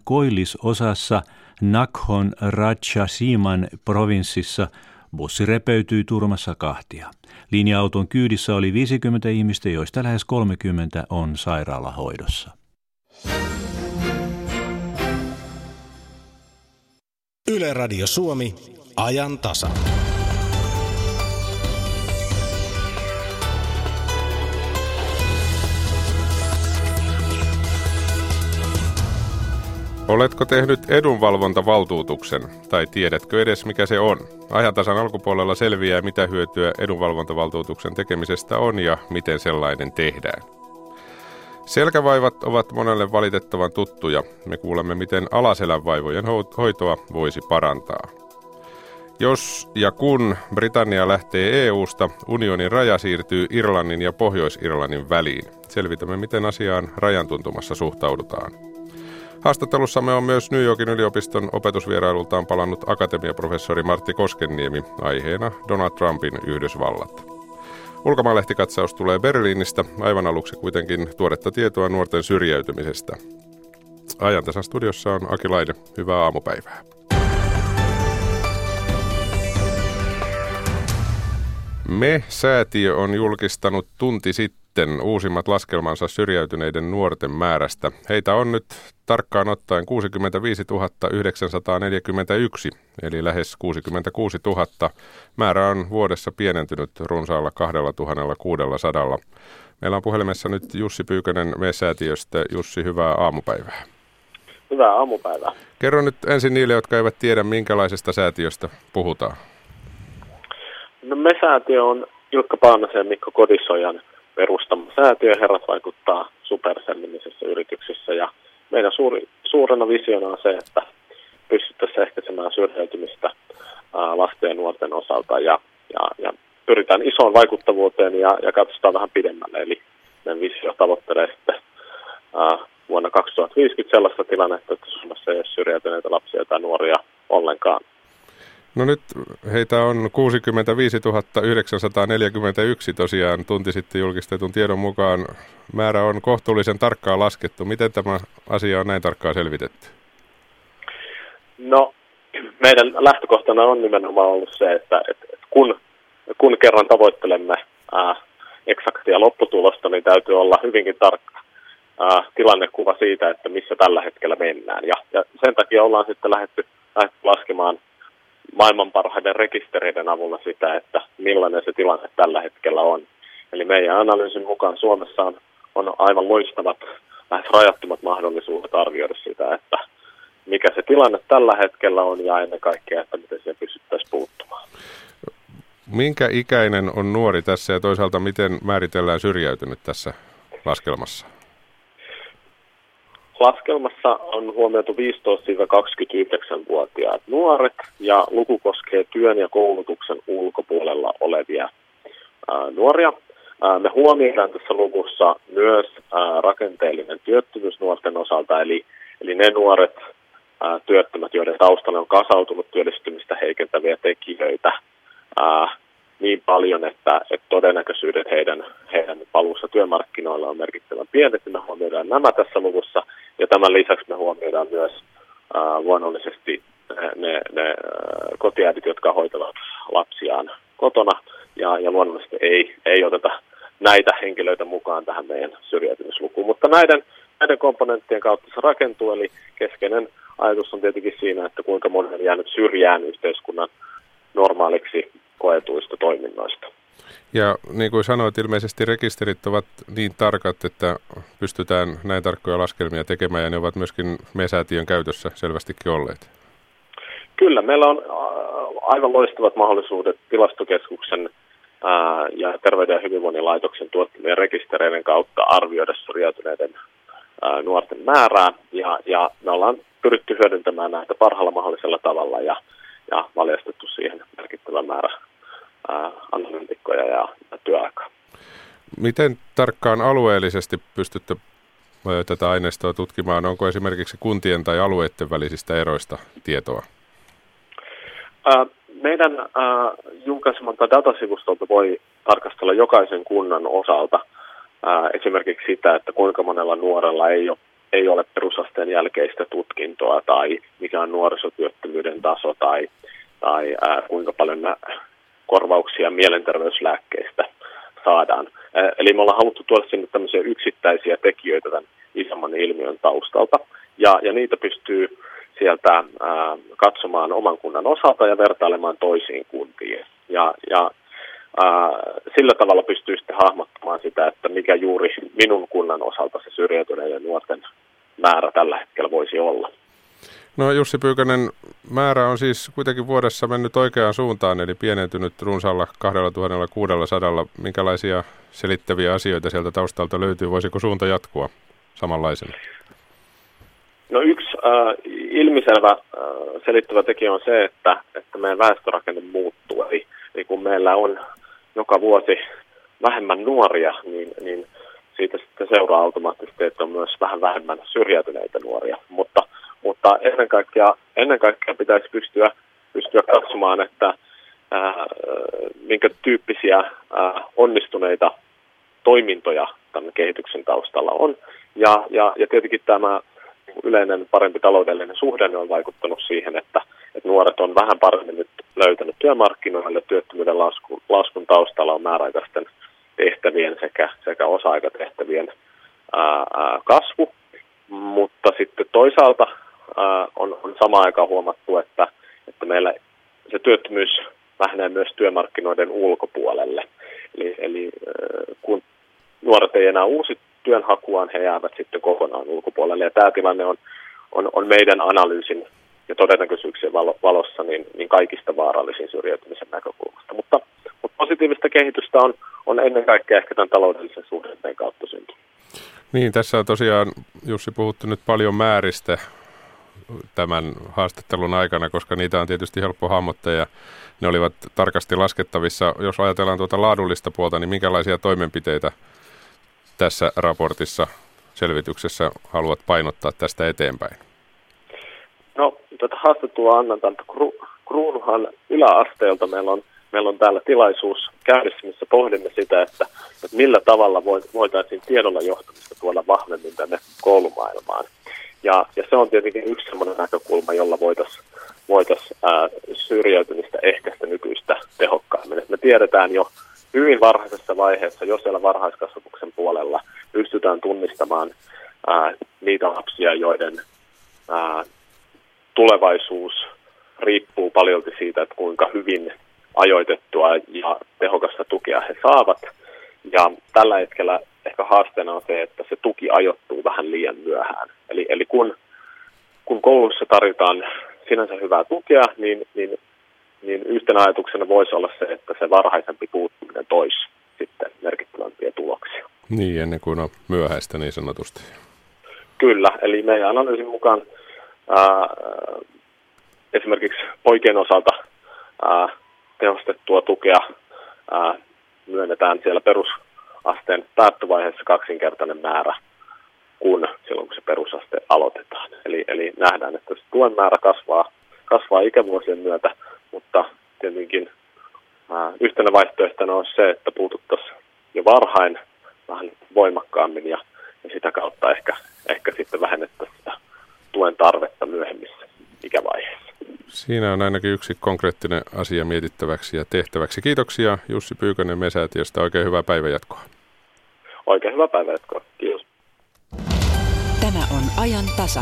koillisosassa Nakhon Ratchasiman provinssissa bussi repeytyi Turmassa kahtia. Linja-auton kyydissä oli 50 ihmistä, joista lähes 30 on sairaalahoidossa. Yle Radio Suomi, ajan tasa. Oletko tehnyt edunvalvontavaltuutuksen, tai tiedätkö edes mikä se on? Ajantasan alkupuolella selviää, mitä hyötyä edunvalvontavaltuutuksen tekemisestä on ja miten sellainen tehdään. Selkävaivat ovat monelle valitettavan tuttuja. Me kuulemme, miten alaselän vaivojen hoitoa voisi parantaa. Jos ja kun Britannia lähtee EU:sta, unionin raja siirtyy Irlannin ja Pohjois-Irlannin väliin. Selvitämme, miten asiaan rajan tuntumassa suhtaudutaan. Haastattelussamme on myös New Yorkin yliopiston opetusvierailultaan palannut akatemiaprofessori Martti Koskenniemi, aiheena Donald Trumpin Yhdysvallat. Ulkomaanlehtikatsaus tulee Berliinistä, aivan aluksi kuitenkin tuoretta tietoa nuorten syrjäytymisestä. Ajantasan studiossa on Aki Laine, hyvää aamupäivää. Me-säätiö on julkistanut tunti sitten uusimmat laskelmansa syrjäytyneiden nuorten määrästä. Heitä on nyt tarkkaan ottaen 65 941, eli lähes 66 000. Määrä on vuodessa pienentynyt runsaalla 2 600. Meillä on puhelimessa nyt Jussi Pyykönen Me-säätiöstä. Jussi, hyvää aamupäivää. Hyvää aamupäivää. Kerro nyt ensin niille, jotka eivät tiedä, minkälaisesta säätiöstä puhutaan. No, Me-säätiö on Ilkka Paanasen ja Mikko Kodisojan perustama säätiö. Herrat vaikuttaa Supercell-nimisessä yrityksessä ja meidän suurena visiona on se, että pystyttäisiin ehkäisemään syrjäytymistä lasten ja nuorten osalta ja pyritään isoon vaikuttavuuteen ja katsotaan vähän pidemmälle. Eli meidän visio tavoittelee sitten vuonna 2050 sellaista tilannetta, että Suomessa ei ole syrjäytyneitä lapsia tai nuoria ollenkaan. No nyt heitä on 65 941 tosiaan tunti sitten julkistetun tiedon mukaan. Määrä on kohtuullisen tarkkaan laskettu. Miten tämä asia on näin tarkkaan selvitetty? No, meidän lähtökohtana on nimenomaan ollut se, että kun kerran tavoittelemme eksaktia lopputulosta, niin täytyy olla hyvinkin tarkka tilannekuva siitä, että missä tällä hetkellä mennään. Ja sen takia ollaan sitten lähdetty laskemaan maailman parhaiden rekistereiden avulla sitä, että millainen se tilanne tällä hetkellä on. Eli meidän analyysin mukaan Suomessa on aivan loistavat, lähes rajattomat mahdollisuudet arvioida sitä, että mikä se tilanne tällä hetkellä on ja ennen kaikkea, että miten siihen pystyttäisiin puuttumaan. Minkä ikäinen on nuori tässä ja toisaalta miten määritellään syrjäytynyt tässä laskelmassa? Laskelmassa on huomioitu 15-29-vuotiaat nuoret ja luku koskee työn ja koulutuksen ulkopuolella olevia nuoria. Me huomioidaan tässä luvussa myös rakenteellinen työttömyys nuorten osalta, eli ne nuoret työttömät, joiden taustalle on kasautunut työllistymistä heikentäviä tekijöitä niin paljon, että todennäköisyydet heidän paluussa työmarkkinoilla on merkittävän pienet. Me huomioidaan nämä tässä luvussa ja tämän lisäksi me huomioidaan myös luonnollisesti ne kotiäidit, jotka hoitavat lapsiaan kotona ja luonnollisesti ei oteta näitä henkilöitä mukaan tähän meidän syrjäytymislukuun. Mutta näiden komponenttien kautta se rakentuu, eli keskeinen ajatus on tietenkin siinä, että kuinka moni on jäänyt syrjään yhteiskunnan normaaliksi koetuista toiminnoista. Ja niin kuin sanoit, ilmeisesti rekisterit ovat niin tarkat, että pystytään näin tarkkoja laskelmia tekemään ja ne ovat myöskin Me-säätiön käytössä selvästikin olleet. Kyllä, meillä on aivan loistavat mahdollisuudet Tilastokeskuksen ja Terveyden ja hyvinvoinnin laitoksen tuottamien rekistereiden kautta arvioida syrjäytyneiden nuorten määrää ja me ollaan pyritty hyödyntämään näitä parhaalla mahdollisella tavalla ja valjastettu siihen merkittävä määrä analyytikkoja ja työaikaa. Miten tarkkaan alueellisesti pystytte tätä aineistoa tutkimaan? Onko esimerkiksi kuntien tai alueiden välisistä eroista tietoa? Meidän julkaisemalta datasivustolta voi tarkastella jokaisen kunnan osalta esimerkiksi sitä, että kuinka monella nuorella ei ei ole perusasteen jälkeistä tutkintoa tai mikä on nuorisotyöttömyyden taso tai kuinka paljon korvauksia mielenterveyslääkkeistä saadaan. Eli me ollaan haluttu tuoda sinne tämmöisiä yksittäisiä tekijöitä tämän isomman ilmiön taustalta ja niitä pystyy sieltä katsomaan oman kunnan osalta ja vertailemaan toisiin kuntiin. Ja sillä tavalla pystyy sitten hahmottamaan sitä, että mikä juuri minun kunnan osalta se syrjäytyneiden nuorten määrä tällä hetkellä voisi olla. No Jussi Pyykönen, määrä on siis kuitenkin vuodessa mennyt oikeaan suuntaan, eli pienentynyt runsaalla 2600. Minkälaisia selittäviä asioita sieltä taustalta löytyy? Voisiko suunta jatkua samanlaisena? No yksi ilmiselvä selittävä tekijä on se, että meidän väestörakenne muuttuu. Eli kun meillä on joka vuosi vähemmän nuoria, niin siitä sitten seuraa automaattisesti, että on myös vähän vähemmän syrjäytyneitä nuoria. Mutta ennen kaikkea pitäisi pystyä katsomaan, että minkä tyyppisiä onnistuneita toimintoja tämän kehityksen taustalla on. Ja tietenkin tämä yleinen parempi taloudellinen suhdanne on vaikuttanut siihen, että nuoret on vähän paremmin nyt löytänyt työmarkkinoille. Työttömyyden laskun taustalla on määräaikaisten tehtävien sekä osa-aikatehtävien kasvu. Mutta sitten toisaalta on samaan aikaan huomattu, että meillä se työttömyys vähenee myös työmarkkinoiden ulkopuolelle. Eli kun nuoret ei enää uusi työnhakuaan, he jäävät sitten kokonaan ulkopuolelle. Ja tämä tilanne on meidän analyysin ja todennäköisyyksien valossa niin kaikista vaarallisin syrjäytymisen näkökulmasta. Mutta positiivista kehitystä on ennen kaikkea ehkä tämän taloudellisen suhdanteen kautta syntynyt. Niin, tässä on tosiaan, Jussi, puhuttu nyt paljon määristä tämän haastattelun aikana, koska niitä on tietysti helppo hahmottaa ja ne olivat tarkasti laskettavissa. Jos ajatellaan tuota laadullista puolta, niin minkälaisia toimenpiteitä tässä raportissa, selvityksessä haluat painottaa tästä eteenpäin? No, tätä haastattelua annan tältä Kruununhan yläasteelta. Meillä on täällä tilaisuus käydessä, missä pohdimme sitä, että millä tavalla voitaisiin tiedolla johtamista tuoda vahvemmin tänne koulumaailmaan. Ja se on tietenkin yksi sellainen näkökulma, jolla voitaisiin syrjäytymistä ehkäistä nykyistä tehokkaammin. Et me tiedetään jo hyvin varhaisessa vaiheessa, jo siellä varhaiskasvatuksen puolella pystytään tunnistamaan niitä lapsia, joiden tulevaisuus riippuu paljolti siitä, että kuinka hyvin ajoitettua ja tehokasta tukea he saavat. Ja tällä hetkellä ehkä haasteena on se, että se tuki ajoittuu vähän liian myöhään. Eli kun koulussa tarjotaan sinänsä hyvää tukea, niin yhtenä ajatuksena voisi olla se, että se varhaisempi puuttuminen toisi sitten merkittävämpiä tuloksia. Niin, ennen kuin on myöhäistä niin sanotusti. Kyllä, eli meidän analyysin mukaan esimerkiksi poikien osalta tehostettua tukea myönnetään siellä perusasteen päättövaiheessa 2-kertainen määrä kuin silloin, kun se perusaste aloitetaan. Eli nähdään, että tuen määrä kasvaa ikävuosien myötä, mutta tietenkin yhtenä vaihtoehtona on se, että puututtaisiin jo varhain vähän voimakkaammin ja sitä kautta ehkä sitten vähennettäisiin sitä tuen tarvetta myöhemmissä ikävaiheissa. Siinä on ainakin yksi konkreettinen asia mietittäväksi ja tehtäväksi. Kiitoksia Jussi Pyykönen Me-säätiöstä. Oikein hyvää päivänjatkoa. Oikein hyvää päivänjatkoa. Kiitos. Tämä on ajan tasa.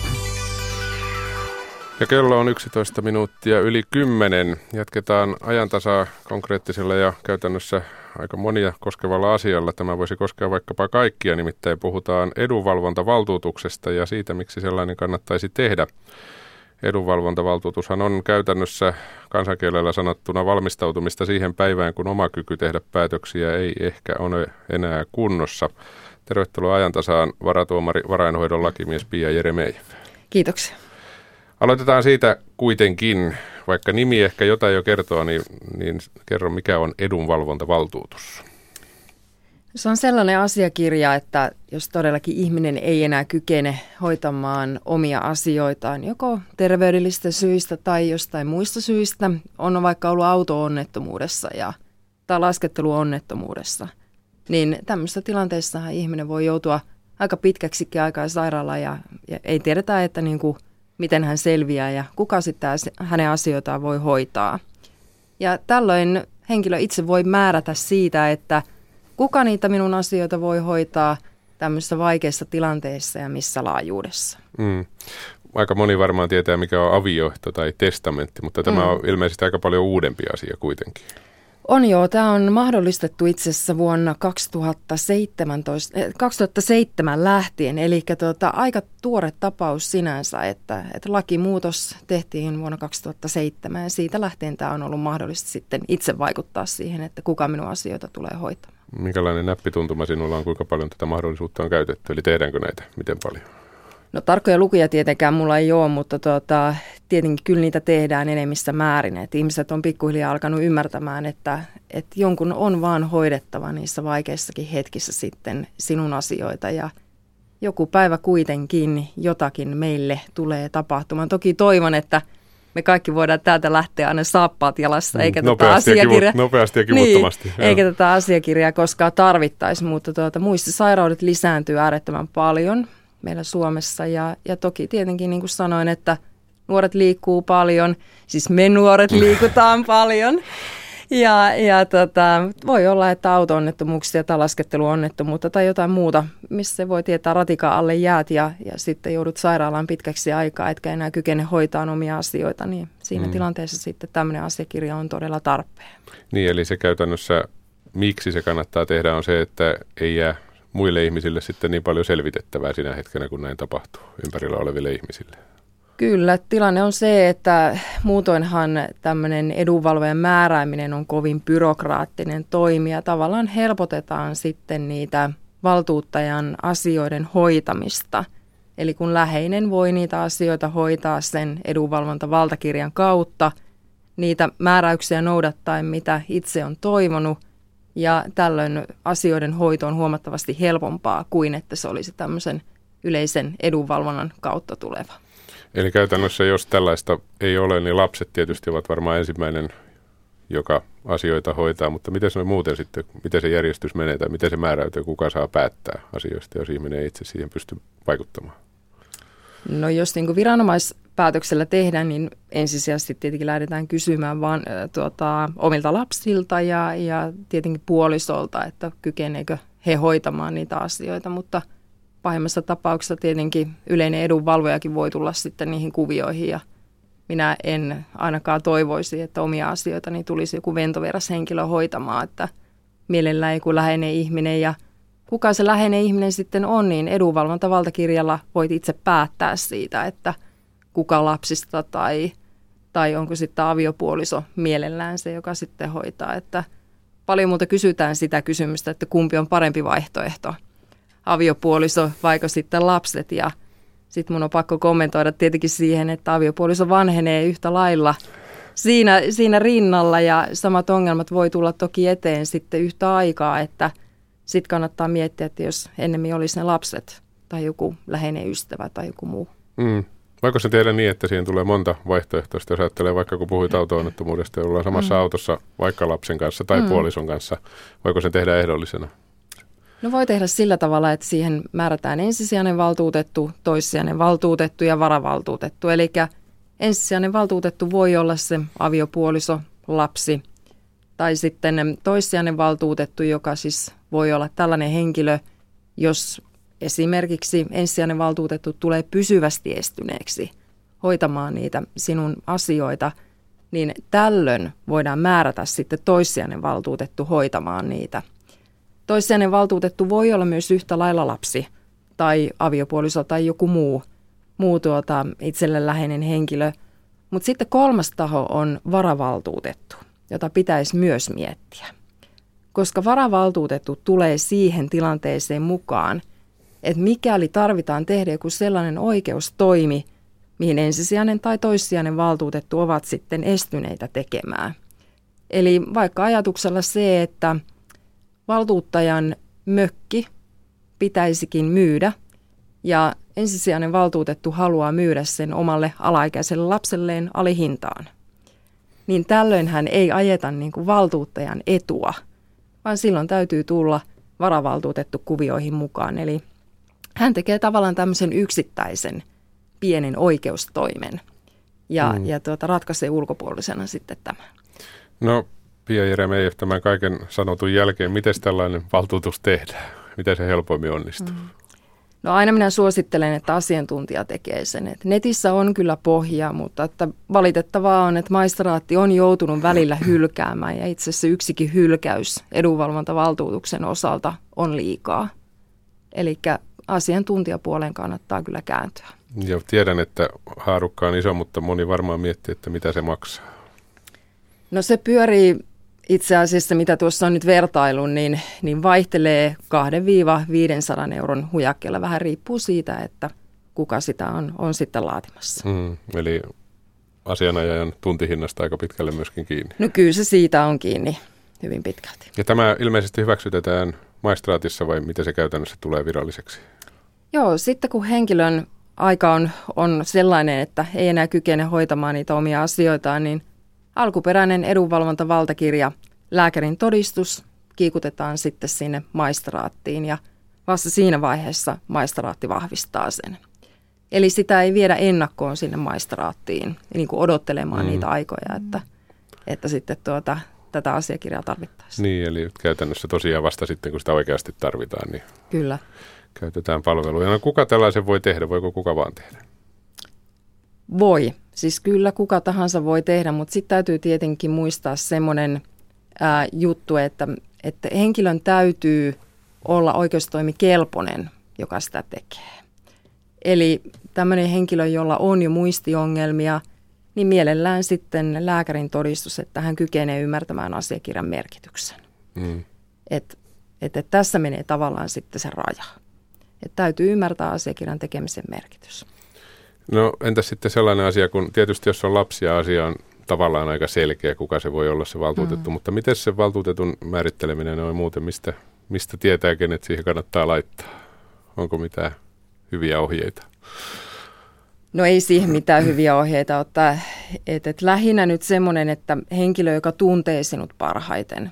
Ja kello on 11 minuuttia yli 10. Jatketaan ajantasaa konkreettisella ja käytännössä aika monia koskevalla asialla. Tämä voisi koskea vaikkapa kaikkia, nimittäin puhutaan edunvalvontavaltuutuksesta ja siitä, miksi sellainen kannattaisi tehdä. Edunvalvontavaltuutushan on käytännössä kansankielellä sanottuna valmistautumista siihen päivään, kun oma kyky tehdä päätöksiä ei ehkä ole enää kunnossa. Tervetuloa ajantasaan varatuomari, varainhoidon lakimies Pia Jeremejeff. Kiitoksia. Aloitetaan siitä kuitenkin, vaikka nimi ehkä jotain jo kertoo, niin kerro mikä on edunvalvontavaltuutus. Se on sellainen asiakirja, että jos todellakin ihminen ei enää kykene hoitamaan omia asioitaan, joko terveydellisistä syistä tai jostain muista syistä, on vaikka ollut auto-onnettomuudessa tai lasketteluonnettomuudessa, niin tämmöisessä tilanteessa ihminen voi joutua aika pitkäksikin aikaa sairaalaan ja ei tiedetä, että niin kuin, miten hän selviää ja kuka sitten hänen asioitaan voi hoitaa. Ja tällöin henkilö itse voi määrätä siitä, että kuka niitä minun asioita voi hoitaa tämmöisessä vaikeassa tilanteessa ja missä laajuudessa. Aika moni varmaan tietää, mikä on avioehto tai testamentti, mutta tämä on ilmeisesti aika paljon uudempi asia kuitenkin. On joo, tämä on mahdollistettu itse asiassa vuonna 2007 lähtien, eli aika tuore tapaus sinänsä, että lakimuutos tehtiin vuonna 2007 ja siitä lähtien tämä on ollut mahdollista sitten itse vaikuttaa siihen, että kuka minun asioita tulee hoitamaan. Minkälainen näppituntuma sinulla on, kuinka paljon tätä mahdollisuutta on käytetty, eli tehdäänkö näitä, miten paljon? No tarkkoja lukuja tietenkään mulla ei ole, mutta tietenkin kyllä niitä tehdään enemmissä määrin. Et ihmiset on pikkuhiljaa alkanut ymmärtämään, että jonkun on vaan hoidettava niissä vaikeissakin hetkissä sitten sinun asioita. Ja joku päivä kuitenkin jotakin meille tulee tapahtumaan. Toki toivon, että me kaikki voidaan täältä lähteä aina saappaat jalassa, eikä nopeasti ja kivuttomasti. Niin, eikä tätä asiakirjaa koskaan tarvittaisi, mutta muistisairaudet lisääntyy äärettömän paljon meillä Suomessa ja toki tietenkin niin kuin sanoin, että nuoret liikkuu paljon, siis me nuoret liikutaan paljon ja voi olla, että auto-onnettomuuksia tai lasketteluonnettomuutta tai jotain muuta, missä se voi tietää ratikan alle jäät ja sitten joudut sairaalaan pitkäksi aikaa, etkä enää kykene hoitaa omia asioita, niin siinä tilanteessa sitten tämmöinen asiakirja on todella tarpeen. Niin, eli se käytännössä, miksi se kannattaa tehdä, on se, että ei jää muille ihmisille sitten niin paljon selvitettävää siinä hetkenä, kun näin tapahtuu ympärillä oleville ihmisille. Kyllä, tilanne on se, että muutoinhan tämmöinen edunvalvojan määrääminen on kovin byrokraattinen toimi ja tavallaan helpotetaan sitten niitä valtuuttajan asioiden hoitamista. Eli kun läheinen voi niitä asioita hoitaa sen edunvalvontavaltakirjan kautta, niitä määräyksiä noudattaen, mitä itse on toivonut, ja tällöin asioiden hoito on huomattavasti helpompaa kuin että se olisi tämmöisen yleisen edunvalvonnan kautta tuleva. Eli käytännössä, jos tällaista ei ole, niin lapset tietysti ovat varmaan ensimmäinen, joka asioita hoitaa, mutta miten se muuten sitten, miten se järjestys menee tai miten se määräytyy, kuka saa päättää asioista, jos ihminen ei itse siihen pysty vaikuttamaan? No jos niin kuin viranomaispäätöksellä tehdään, niin ensisijaisesti tietenkin lähdetään kysymään vaan omilta lapsilta ja tietenkin puolisolta, että kykeneekö he hoitamaan niitä asioita, mutta pahimmassa tapauksessa tietenkin yleinen edunvalvojakin voi tulla sitten niihin kuvioihin ja minä en ainakaan toivoisi, että omia asioitani tulisi joku ventoveras henkilö hoitamaan, että mielellään joku läheinen ihminen ja kuka se läheinen ihminen sitten on, niin edunvalvontavaltakirjalla voit itse päättää siitä, että kuka lapsista tai onko sitten aviopuoliso mielellään se, joka sitten hoitaa. Että paljon muuta kysytään sitä kysymystä, että kumpi on parempi vaihtoehto, aviopuoliso vaiko sitten lapset. Ja sitten mun on pakko kommentoida tietenkin siihen, että aviopuoliso vanhenee yhtä lailla siinä rinnalla ja samat ongelmat voi tulla toki eteen sitten yhtä aikaa, että sitten kannattaa miettiä, että jos ennemmin olisi ne lapset tai joku läheinen ystävä tai joku muu. Voiko se tehdä niin, että siihen tulee monta vaihtoehtoista, jos ajattelee vaikka kun puhuit auto-onnettomuudesta ja ollaan samassa autossa vaikka lapsen kanssa tai puolison kanssa, voiko se tehdä ehdollisena? No voi tehdä sillä tavalla, että siihen määrätään ensisijainen valtuutettu, toissijainen valtuutettu ja varavaltuutettu. Eli ensisijainen valtuutettu voi olla se aviopuoliso, lapsi tai sitten toissijainen valtuutettu, joka siis voi olla tällainen henkilö, jos esimerkiksi ensisijainen valtuutettu tulee pysyvästi estyneeksi hoitamaan niitä sinun asioita, niin tällöin voidaan määrätä sitten toissijainen valtuutettu hoitamaan niitä. Toissijainen valtuutettu voi olla myös yhtä lailla lapsi tai aviopuoliso tai joku muu itselle läheinen henkilö. Mutta sitten kolmas taho on varavaltuutettu, jota pitäisi myös miettiä. Koska varavaltuutettu tulee siihen tilanteeseen mukaan, että mikäli tarvitaan tehdä joku sellainen oikeustoimi, mihin ensisijainen tai toissijainen valtuutettu ovat sitten estyneitä tekemään. Eli vaikka ajatuksella se, että valtuuttajan mökki pitäisikin myydä ja ensisijainen valtuutettu haluaa myydä sen omalle alaikäiselle lapselleen alihintaan, niin tällöin hän ei ajeta niin kuin valtuuttajan etua, vaan silloin täytyy tulla varavaltuutettu kuvioihin mukaan. Eli hän tekee tavallaan tämmöisen yksittäisen pienen oikeustoimen ja ratkaisee ulkopuolisena sitten tämän. No, Pia Jeremejeff, tämän kaiken sanotun jälkeen, miten tällainen valtuutus tehdään? Miten se helpommin onnistuu? No aina minä suosittelen, että asiantuntija tekee sen. Et netissä on kyllä pohjaa, mutta että valitettavaa on, että maistraatti on joutunut välillä hylkäämään ja itse asiassa yksikin hylkäys edunvalvontavaltuutuksen osalta on liikaa. Eli asiantuntijapuoleen kannattaa kyllä kääntyä. Ja tiedän, että haarukka on iso, mutta moni varmaan miettii, että mitä se maksaa. No se pyörii itse asiassa, mitä tuossa on nyt vertailun, niin vaihtelee 200–500 euron hujakkeella. Vähän riippuu siitä, että kuka sitä on sitten laatimassa. Eli asianajajan tuntihinnasta aika pitkälle myöskin kiinni. No kyllä se siitä on kiinni hyvin pitkälti. Ja tämä ilmeisesti hyväksytetään maistraatissa vai miten se käytännössä tulee viralliseksi? Joo, sitten kun henkilön aika on sellainen, että ei enää kykene hoitamaan niitä omia asioitaan, niin alkuperäinen edunvalvontavaltakirja, lääkärin todistus kiikutetaan sitten sinne maistraattiin ja vasta siinä vaiheessa maistraatti vahvistaa sen. Eli sitä ei viedä ennakkoon sinne maistraattiin niin kuin odottelemaan niitä aikoja, että sitten tätä asiakirjaa tarvittaisiin. Niin, eli käytännössä tosiaan vasta sitten, kun sitä oikeasti tarvitaan, niin kyllä käytetään palveluja. No kuka tällaisen voi tehdä? Voiko kuka vaan tehdä? Voi. Siis kyllä kuka tahansa voi tehdä, mutta sitten täytyy tietenkin muistaa semmoinen juttu, että henkilön täytyy olla oikeustoimikelpoinen, joka sitä tekee. Eli tämmöinen henkilö, jolla on jo muistiongelmia, niin mielellään sitten lääkärin todistus, että hän kykenee ymmärtämään asiakirjan merkityksen. Että tässä menee tavallaan sitten se raja. Että täytyy ymmärtää asiakirjan tekemisen merkitys. No entäs sitten sellainen asia, kun tietysti jos on lapsia, asia on tavallaan aika selkeä, kuka se voi olla se valtuutettu, mutta miten se valtuutetun määritteleminen on muuten, mistä tietää, kenet siihen kannattaa laittaa? Onko mitään hyviä ohjeita? No ei siihen mitään hyviä ohjeita ottaa, että lähinnä nyt semmoinen, että henkilö, joka tuntee sinut parhaiten.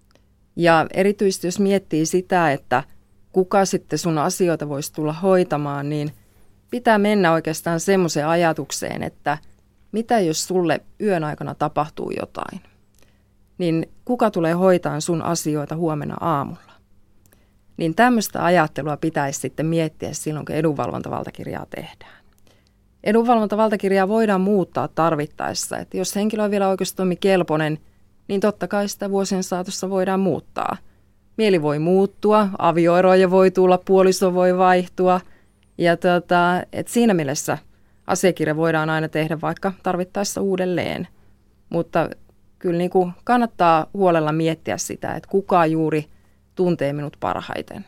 Ja erityisesti jos miettii sitä, että kuka sitten sun asioita voisi tulla hoitamaan, niin pitää mennä oikeastaan semmoiseen ajatukseen, että mitä jos sulle yön aikana tapahtuu jotain, niin kuka tulee hoitaan sun asioita huomenna aamulla. Niin tämmöistä ajattelua pitäisi sitten miettiä silloin, kun edunvalvontavaltakirjaa tehdään. Edunvalvontavaltakirjaa voidaan muuttaa tarvittaessa, että jos henkilö on vielä oikeustoimikelpoinen, niin totta kai sitä vuosien saatossa voidaan muuttaa. Mieli voi muuttua, avioeroja voi tulla, puoliso voi vaihtua. Ja että siinä mielessä asiakirja voidaan aina tehdä vaikka tarvittaessa uudelleen, mutta kyllä niin kuin kannattaa huolella miettiä sitä, että kuka juuri tuntee minut parhaiten.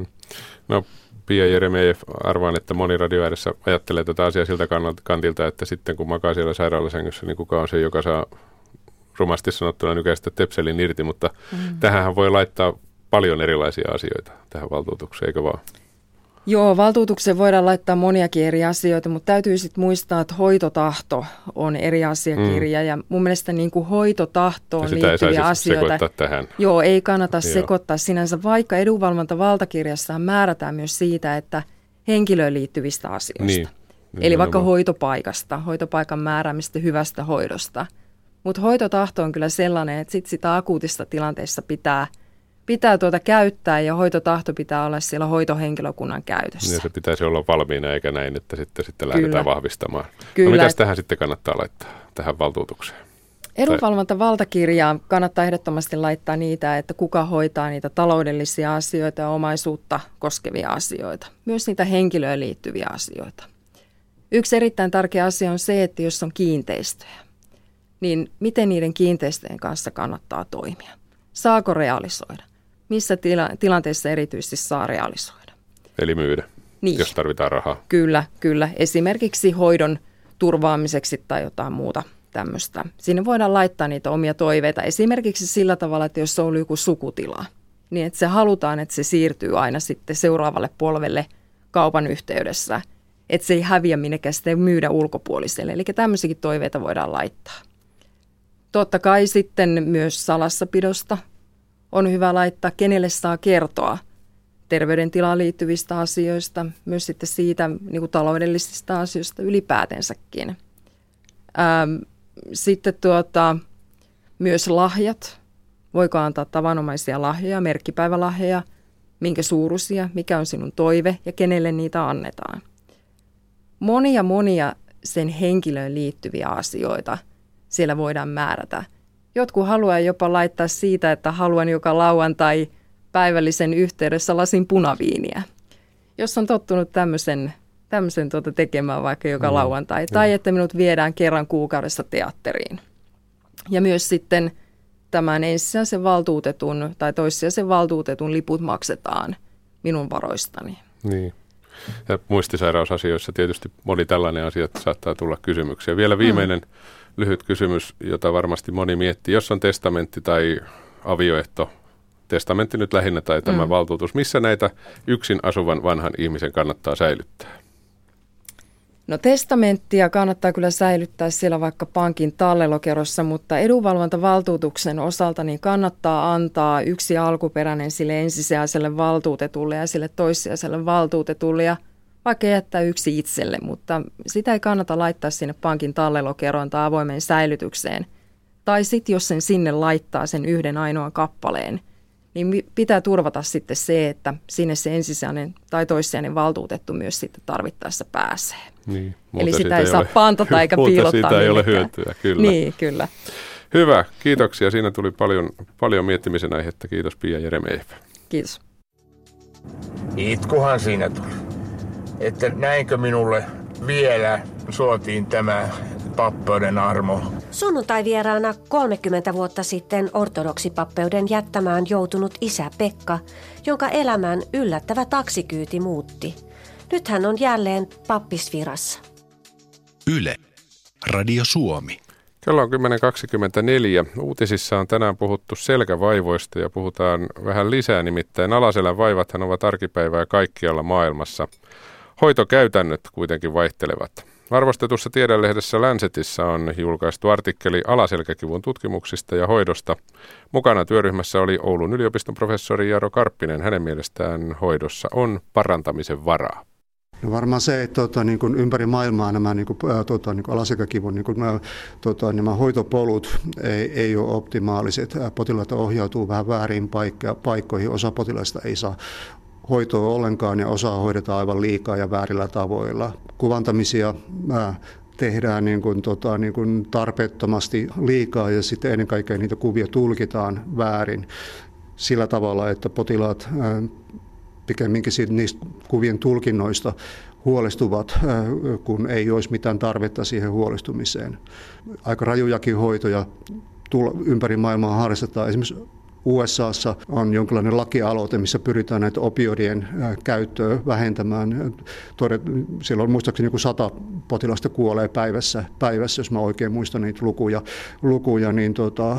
No Pia Jeremejeff, arvaan, että moni radio ääressä ajattelee tätä asiaa siltä kantilta, että sitten kun makaa siellä sairaalasängyssä, niin kuka on se, joka saa rumasti sanottuna nykäistä tepselin irti, mutta tähänhän voi laittaa paljon erilaisia asioita tähän valtuutukseen, eikö vaan? Joo, valtuutukseen voidaan laittaa moniakin eri asioita, mutta täytyy sitten muistaa, että hoitotahto on eri asiakirja ja mun mielestä niin kuin hoitotahtoon liittyviä asioita. Tähän. Joo, ei kannata sekoittaa sinänsä, vaikka edunvalvontavaltakirjassa määrätään myös siitä, että henkilöön liittyvistä asioista. Niin, eli vaikka hoitopaikasta, hoitopaikan määräämistä, hyvästä hoidosta. Mutta hoitotahto on kyllä sellainen, että sitä akuutista tilanteessa pitää käyttää ja hoitotahto pitää olla siellä hoitohenkilökunnan käytössä. Ja se pitäisi olla valmiina eikä näin, että sitten lähdetään vahvistamaan. Kyllä. No mitäs tähän sitten kannattaa laittaa, tähän valtuutukseen? Edunvalvontavaltakirjaan kannattaa ehdottomasti laittaa niitä, että kuka hoitaa niitä taloudellisia asioita ja omaisuutta koskevia asioita. Myös niitä henkilöön liittyviä asioita. Yksi erittäin tärkeä asia on se, että jos on kiinteistöjä, niin miten niiden kiinteistöjen kanssa kannattaa toimia? Saako realisoida? Missä tilanteessa erityisesti saa realisoida? Eli myydä, jos tarvitaan rahaa. Kyllä. Esimerkiksi hoidon turvaamiseksi tai jotain muuta tämmöistä. Sinne voidaan laittaa niitä omia toiveita. Esimerkiksi sillä tavalla, että jos on joku sukutila, niin että se halutaan, että se siirtyy aina sitten seuraavalle polvelle kaupan yhteydessä. Että se ei häviä minnekään, sitä ei myydä ulkopuoliselle. Eli tämmöisiäkin toiveita voidaan laittaa. Totta kai sitten myös salassapidosta on hyvä laittaa, kenelle saa kertoa terveydentilaan liittyvistä asioista, myös sitten siitä niin kuin taloudellisista asioista ylipäätänsäkin. Sitten myös lahjat. Voiko antaa tavanomaisia lahjoja, merkkipäivälahjoja, minkä suuruisia, mikä on sinun toive ja kenelle niitä annetaan. Monia sen henkilöön liittyviä asioita siellä voidaan määrätä. Jotkut haluaa jopa laittaa siitä, että haluan joka lauantai päivällisen yhteydessä lasin punaviiniä. Jos on tottunut tämmöisen tekemään vaikka joka lauantai, tai että minut viedään kerran kuukaudessa teatteriin. Ja myös sitten tämän ensisijaisen valtuutetun tai toissijaisen valtuutetun liput maksetaan minun varoistani. Niin. Ja muistisairausasioissa tietysti moni tällainen asia saattaa tulla kysymyksiä. Vielä viimeinen lyhyt kysymys, jota varmasti moni miettii. Jos on testamentti tai avioehto, testamentti nyt lähinnä tai tämä valtuutus, missä näitä yksin asuvan vanhan ihmisen kannattaa säilyttää? No testamenttia kannattaa kyllä säilyttää siellä vaikka pankin tallelokerossa, mutta edunvalvontavaltuutuksen osalta niin kannattaa antaa yksi alkuperäinen sille ensisijaiselle valtuutetulle ja sille toissijaiselle valtuutetulle ja vaikka jättää yksi itselle, mutta sitä ei kannata laittaa sinne pankin tallelokeroon tai avoimeen säilytykseen. Tai sitten jos sen sinne laittaa sen yhden ainoan kappaleen, niin pitää turvata sitten se, että sinne se ensisijainen tai toissijainen valtuutettu myös sitten tarvittaessa pääsee. Niin, eli sitä ei saa pantata eikä piilottaa. Siitä ei ole hyötyä, kyllä. Niin, kyllä. Hyvä, kiitoksia. Siinä tuli paljon miettimisen aihetta. Kiitos Pia Jeremejeff. Kiitos. Itkuhan siinä tuli. Että näinkö minulle vielä suotiin tämä pappeuden armo. Sunnuntai-vieraana 30 vuotta sitten ortodoksipappeuden jättämään joutunut isä Pekka, jonka elämän yllättävä taksikyyti muutti. Nyt hän on jälleen pappisvirassa. Yle, Radio Suomi. Kello on 10.24. Uutisissa on tänään puhuttu selkävaivoista ja puhutaan vähän lisää, nimittäin alaselän vaivathan ovat arkipäivää kaikkialla maailmassa. Hoitokäytännöt kuitenkin vaihtelevat. Arvostetussa tiedelehdessä Lancetissa on julkaistu artikkeli alaselkäkivun tutkimuksista ja hoidosta. Mukana työryhmässä oli Oulun yliopiston professori Jaro Karppinen. Hänen mielestään hoidossa on parantamisen varaa. No varmaan se, että niin kuin ympäri maailmaa nämä niin kuin alaselkäkivun nämä hoitopolut ei ole optimaaliset. Potilaita ohjautuu vähän väärin paikkoihin. Osa potilaista ei saa hoitoa ollenkaan ja osaa hoidetaan aivan liikaa ja väärillä tavoilla. Kuvantamisia tehdään niin kuin tarpeettomasti liikaa ja sitten ennen kaikkea niitä kuvia tulkitaan väärin sillä tavalla, että potilaat pikemminkin niistä kuvien tulkinnoista huolestuvat, kun ei olisi mitään tarvetta siihen huolestumiseen. Aika rajujakin hoitoja ympäri maailmaa harrastetaan. Esimerkiksi USAssa on jonkinlainen lakialoite, missä pyritään näitä opioidien käyttöä vähentämään. Siellä on muistaakseni 100 potilasta kuolee päivässä, jos mä oikein muistan niitä lukuja niin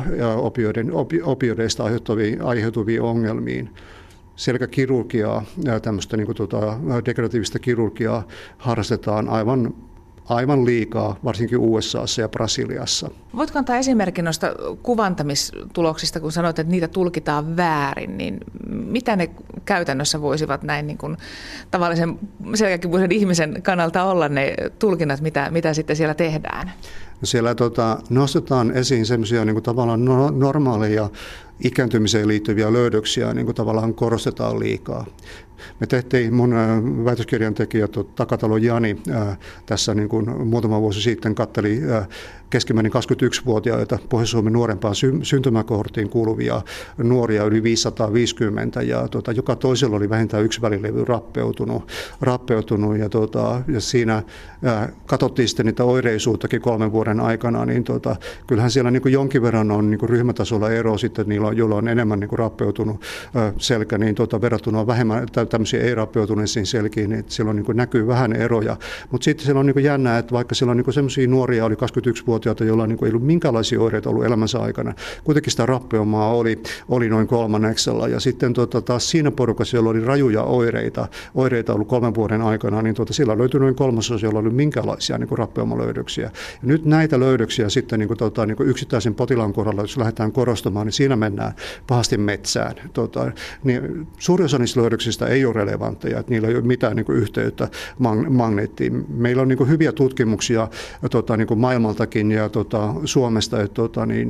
opioideista aiheutuviin ongelmiin. Selkäkirurgiaa, tämmöistä degeneratiivista kirurgiaa harrastetaan aivan liikaa, varsinkin USAssa ja Brasiliassa. Voitko antaa esimerkin noista kuvantamistuloksista, kun sanoit, että niitä tulkitaan väärin, niin mitä ne käytännössä voisivat näin niin kuin tavallisen selkäkivuisen ihmisen kannalta olla ne tulkinnat, mitä sitten siellä tehdään? Siellä nostetaan esiin semmoisia niin kuin tavallaan normaaleja ikääntymiseen liittyviä löydöksiä, niin kuin tavallaan korostetaan liikaa. Me tehtiin, mun väitöskirjan tekijä Takatalo Jani tässä niin kuin muutama vuosi sitten katteli keskimäärin 21-vuotiaita Pohjois-Suomen nuorempaan syntymäkohorttiin kuuluvia nuoria yli 550 ja joka toisella oli vähintään yksi välilevy rappeutunut ja siinä katsottiin sitten niitä oireisuuttakin 3 vuoden aikana, niin kyllähän siellä niin kuin jonkin verran on niin kuin ryhmätasolla ero sitten niillä, joilla on enemmän niin kuin rappeutunut selkä, niin verrattuna vähemmän tämmöisiä ei-rappeutuneisiin selkiin, niin silloin niin kuin näkyy vähän eroja, mutta sitten siellä on niin kuin jännää, että vaikka siellä on niin kuin semmoisia nuoria, oli 21-vuotiaita, joilla niin kuin ei ollut minkälaisia oireita ollut elämänsä aikana, kuitenkin sitä rappeumaa oli noin 3/3 ja sitten taas siinä porukassa, jolla oli rajuja oireita ollut 3 vuoden aikana, niin siellä löytyi noin 1/3, jolla oli minkälaisia niin kuin rappeumalöydöksiä. Ja nyt näitä löydöksiä sitten niin kuin yksittäisen potilaan kohdalla, jos lähdetään korostamaan, niin siinä mennään pahasti metsään. Niin suurin osa niistä löydöksistä ei ole relevantteja, että niillä ei ole mitään niin kuin yhteyttä magneettiin. Meillä on niin kuin hyviä tutkimuksia niin kuin maailmaltakin ja Suomesta, että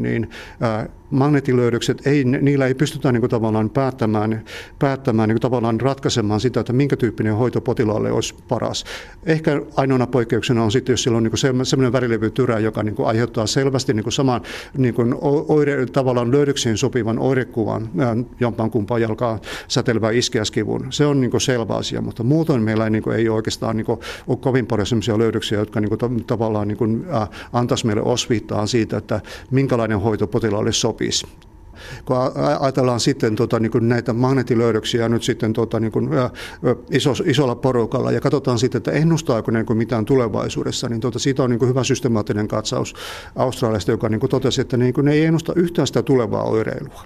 magneettilöydökset, niillä ei pystytä niin kuin tavallaan päättämään niin kuin tavallaan ratkaisemaan sitä, että minkä tyyppinen hoito potilaalle olisi paras. Ehkä ainoana poikkeuksena on sitten, jos sillä on niin kuin sellainen värilevytyrä, joka niin kuin aiheuttaa selvästi niin kuin saman niin kuin tavallaan löydöksiin sopivan oirekuvan jompaan kumpaan jalkaan säteilevän iskeäskivun. Se on niin kuin selvä asia, mutta muutoin meillä ei ole oikeastaan niin kuin, ole kovin paljon sellaisia löydöksiä, jotka niin kuin tavallaan niin kuin, antaisi meille osviittaa siitä, että minkälainen hoito potilaalle sopii. Kun ajatellaan sitten niin näitä magneettilöydöksiä nyt sitten niin isolla porukalla ja katsotaan sitten, että ennustaako ne mitään tulevaisuudessa, niin siitä on niin hyvä systemaattinen katsaus Australiasta, joka niin totesi, että niin ne ei ennusta yhtään sitä tulevaa oireilua.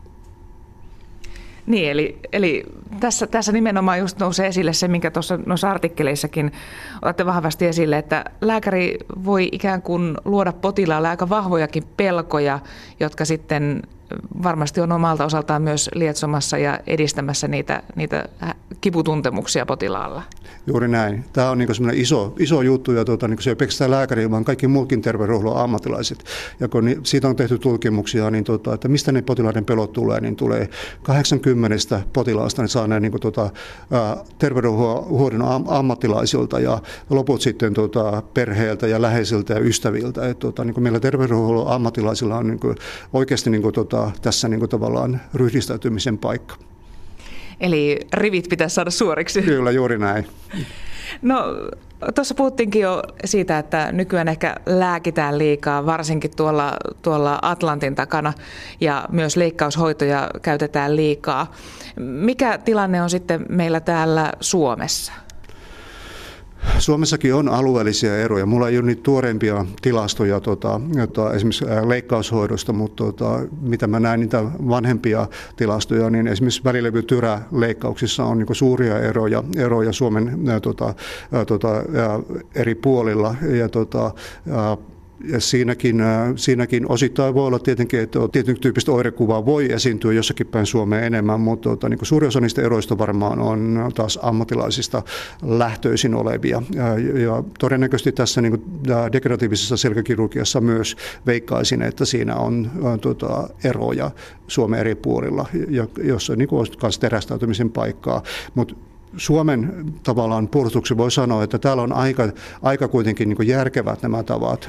Niin, eli tässä nimenomaan just nousee esille se, minkä tuossa noissa artikkeleissakin otatte vahvasti esille, että lääkäri voi ikään kuin luoda potilaalle aika vahvojakin pelkoja, jotka sitten varmasti on omalta osaltaan myös lietsomassa ja edistämässä niitä kiputuntemuksia potilaalla. Juuri näin. Tämä on niin semmoinen iso juttu, ja niin se ei pelkästään lääkäri, vaan kaikki muutkin terveydenhuollon ammattilaiset. Ja kun siitä on tehty tutkimuksia, niin että mistä ne potilaiden pelot tulee, niin tulee 80 potilaasta, niin saa ne niin terveydenhuollon ammattilaisilta ja loput sitten perheeltä ja läheisiltä ja ystäviltä. Että niin meillä terveydenhuollon ammattilaisilla on niin oikeasti niin tässä niin tavallaan ryhdistäytymisen paikka. Eli rivit pitäisi saada suoriksi. Kyllä, juuri näin. No, tuossa puhuttiinkin jo siitä, että nykyään ehkä lääkitään liikaa, varsinkin tuolla Atlantin takana, ja myös leikkaushoitoja käytetään liikaa. Mikä tilanne on sitten meillä täällä Suomessa? Suomessakin on alueellisia eroja. Mulla ei ole niitä tuoreimpia tilastoja esimerkiksi leikkaushoidosta, mutta mitä mä näen niitä vanhempia tilastoja, niin esimerkiksi välilevytyräleikkauksissa on niin suuria eroja Suomen eri puolilla. Ja siinäkin osittain voi olla tietenkin, että tietyn tyyppistä oirekuvaa voi esiintyä jossakin päin Suomeen enemmän, mutta niin suurin osa niistä eroista varmaan on taas ammattilaisista lähtöisin olevia. Ja todennäköisesti tässä niin degeneratiivisessa selkäkirurgiassa myös veikkaisin, että siinä on eroja Suomen eri puolilla, jossa niin on myös terästäytymisen paikkaa. Suomen tavallaan puolustuksen voi sanoa, että täällä on aika kuitenkin niin kuin järkevät nämä tavat,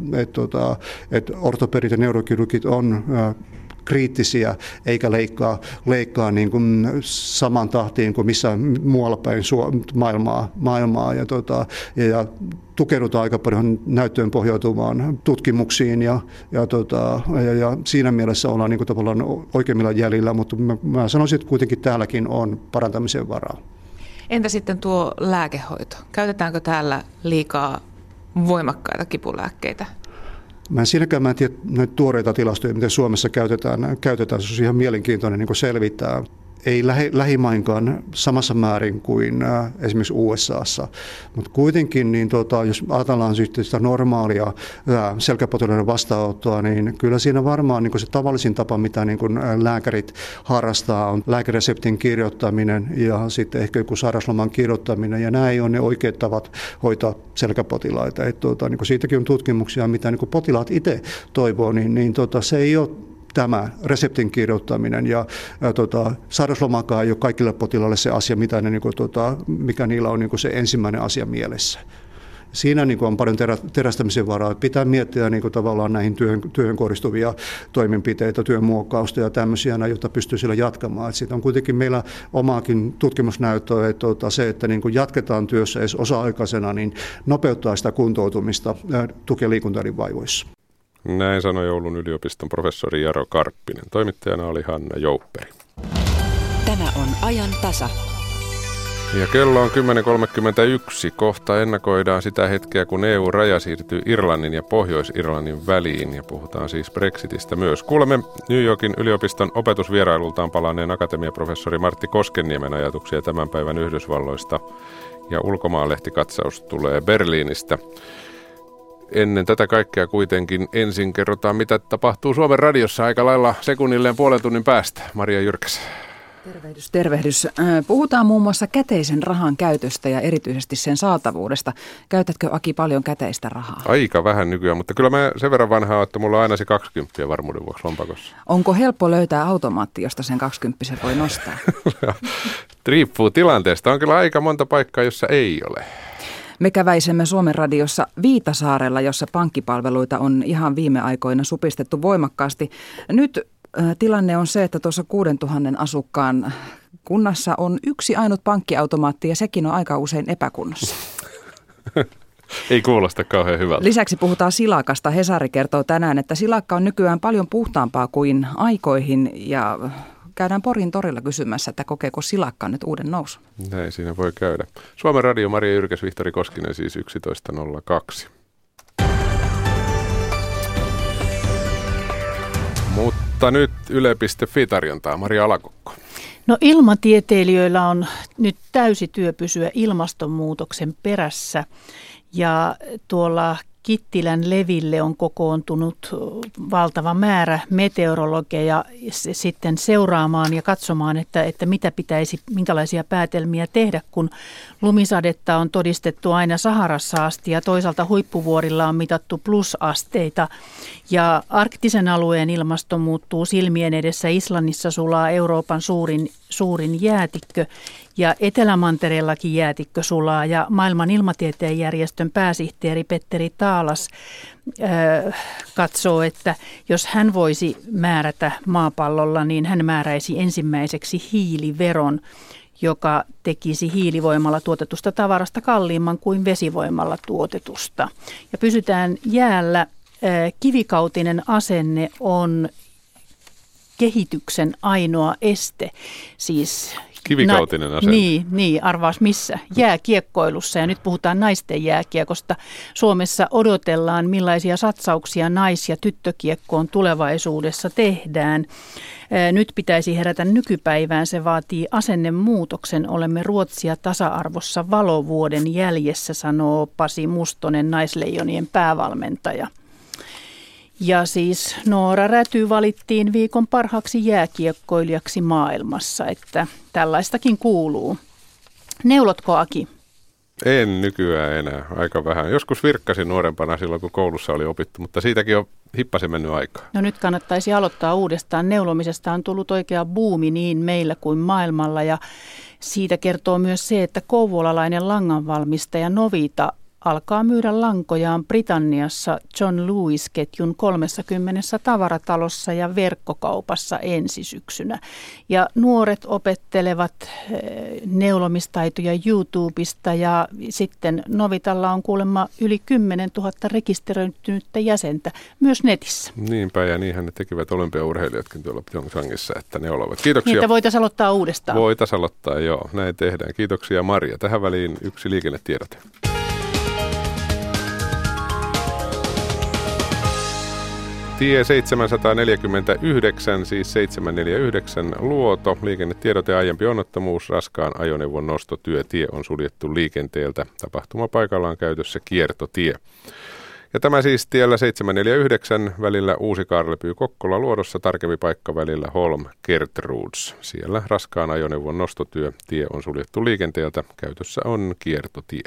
että ortopedit ja neurokirurgit on kriittisiä eikä leikkaa niin kuin saman tahtiin kuin missään muualla päin maailmaa ja tukeudutaan aika paljon näyttöön pohjautuvaan tutkimuksiin ja siinä mielessä ollaan niin kuin tavallaan oikeimmilla jäljillä, mutta mä sanoisin, että kuitenkin täälläkin on parantamisen varaa. Entä sitten tuo lääkehoito? Käytetäänkö täällä liikaa voimakkaita kipulääkkeitä? Mä en tiedä näitä tuoreita tilastoja, miten Suomessa käytetään. Se on ihan mielenkiintoinen niin kuin selvittää. Ei lähimainkaan samassa määrin kuin esimerkiksi USAssa, mutta kuitenkin, niin jos ajatellaan sitä normaalia selkäpotilaiden vastaanottoa, niin kyllä siinä varmaan niin se tavallisin tapa, mitä niin lääkärit harrastaa, on lääkereseptin kirjoittaminen ja sitten ehkä joku sairausloman kirjoittaminen, ja nämä ei ole ne oikeat tavat hoitaa selkäpotilaita. Niin siitäkin on tutkimuksia, mitä niin potilaat itse toivoo, niin se ei ole tämä reseptin kirjoittaminen ja sairauslomakaan ei ole kaikille potilaille se asia, mikä niillä on se ensimmäinen asia mielessä. Siinä on paljon terästämisen varaa. Pitää miettiä tavallaan näihin työhön kohdistuvia toimenpiteitä, työn muokkausta ja tämmöisiä, jotta pystyy sillä jatkamaan. Siitä on kuitenkin meillä omaakin tutkimusnäyttöä, että se, että jatketaan työssä edes osa-aikaisena, niin nopeuttaa sitä kuntoutumista tuki- ja liikuntaelinvaivoissa. Näin sanoi Oulun yliopiston professori Jaro Karppinen. Toimittajana oli Hanna Joupperi. Tämä on ajan tasa. Ja kello on 10.31. Kohta ennakoidaan sitä hetkeä, kun EU-raja siirtyy Irlannin ja Pohjois-Irlannin väliin. Ja puhutaan siis Brexitistä myös. Kuulemme New Yorkin yliopiston opetusvierailultaan palanneen akatemiaprofessori Martti Koskenniemen ajatuksia tämän päivän Yhdysvalloista. Ja ulkomaanlehtikatsaus tulee Berliinistä. Ennen tätä kaikkea kuitenkin ensin kerrotaan, mitä tapahtuu Suomen radiossa aika lailla sekunnilleen puolen tunnin päästä. Maria Jyrkäs. Tervehdys, tervehdys. Puhutaan muun muassa käteisen rahan käytöstä ja erityisesti sen saatavuudesta. Käytätkö, Aki, paljon käteistä rahaa? Aika vähän nykyään, mutta kyllä mä sen verran vanhaa, että mulla on aina se 20 varmuuden vuoksi lompakossa. Onko helppo löytää automaatti, josta sen 20 voi nostaa? Riippuu tilanteesta. On kyllä aika monta paikkaa, jossa ei ole. Me käväisemme Suomen radiossa Viitasaarella, jossa pankkipalveluita on ihan viime aikoina supistettu voimakkaasti. Nyt tilanne on se, että tuossa 6000 asukkaan kunnassa on yksi ainut pankkiautomaatti ja sekin on aika usein epäkunnossa. Ei kuulosta kauhean hyvältä. Lisäksi puhutaan silakasta. Hesari kertoo tänään, että silakka on nykyään paljon puhtaampaa kuin aikoihin ja käydään Porin torilla kysymässä, että kokeeko silakka nyt uuden nousun. Näin siinä voi käydä. Suomen radio, Maria Jyrkäs, Vihtori Koskinen, siis 11.02. Mutta nyt Yle.fi tarjontaa. Maria Alakokko. No ilmatieteilijöillä on nyt täysi työ pysyä ilmastonmuutoksen perässä ja tuolla Kittilän leville on kokoontunut valtava määrä meteorologeja sitten seuraamaan ja katsomaan, että mitä pitäisi, minkälaisia päätelmiä tehdä, kun lumisadetta on todistettu aina Saharassa asti ja toisaalta huippuvuorilla on mitattu plusasteita. Ja arktisen alueen ilmasto muuttuu silmien edessä. Islannissa sulaa Euroopan suurin jäätikkö ja Etelämantereellakin jäätikkö sulaa. Ja maailman ilmatieteen järjestön pääsihteeri Petteri Taalas katsoo, että jos hän voisi määrätä maapallolla, niin hän määräisi ensimmäiseksi hiiliveron, joka tekisi hiilivoimalla tuotetusta tavarasta kalliimman kuin vesivoimalla tuotetusta. Ja pysytään jäällä. Kivikautinen asenne on kehityksen ainoa este. Siis kivikautinen asenne? Niin, arvaas missä? Jääkiekkoilussa, ja nyt puhutaan naisten jääkiekosta. Suomessa odotellaan, millaisia satsauksia nais- ja tyttökiekkoon tulevaisuudessa tehdään. Nyt pitäisi herätä nykypäivään, se vaatii asennemuutoksen. Olemme Ruotsia tasa-arvossa valovuoden jäljessä, sanoo Pasi Mustonen, Naisleijonien päävalmentaja. Ja siis Noora Räty valittiin viikon parhaaksi jääkiekkoilijaksi maailmassa, että tällaistakin kuuluu. Neulotko, Aki? En nykyään enää, aika vähän. Joskus virkkasin nuorempana silloin, kun koulussa oli opittu, mutta siitäkin on hippasen mennyt aikaa. No nyt kannattaisi aloittaa uudestaan. Neulomisesta on tullut oikea buumi niin meillä kuin maailmalla ja siitä kertoo myös se, että kouvolalainen langanvalmistaja Novita alkaa myydä lankojaan Britanniassa John Lewis-ketjun 30 tavaratalossa ja verkkokaupassa ensi syksynä. Ja nuoret opettelevat neulomistaitoja YouTubesta ja sitten Novitalla on kuulemma yli 10 000 rekisteröitynyttä jäsentä myös netissä. Niinpä ja niinhän ne tekivät olympiaurheilijatkin tuolla Pyeongchangissa, että ne olevat. Kiitoksia. Niitä voitaisiin aloittaa uudestaan. Voitaisiin aloittaa, joo. Näin tehdään. Kiitoksia Maria. Tähän väliin yksi liikennetiedote. Tie 749, siis 749 Luoto. Liikennetiedote aiempi onnettomuus, raskaan ajoneuvon nostotyö. Tie on suljettu liikenteeltä. Tapahtumapaikalla on käytössä kiertotie. Ja tämä siis tiellä 749 välillä Uusi-Kaarlepyy-Kokkola Luodossa, tarkempi paikka välillä Holm-Gertruds. Siellä raskaan ajoneuvon nostotyö. Tie on suljettu liikenteeltä. Käytössä on kiertotie.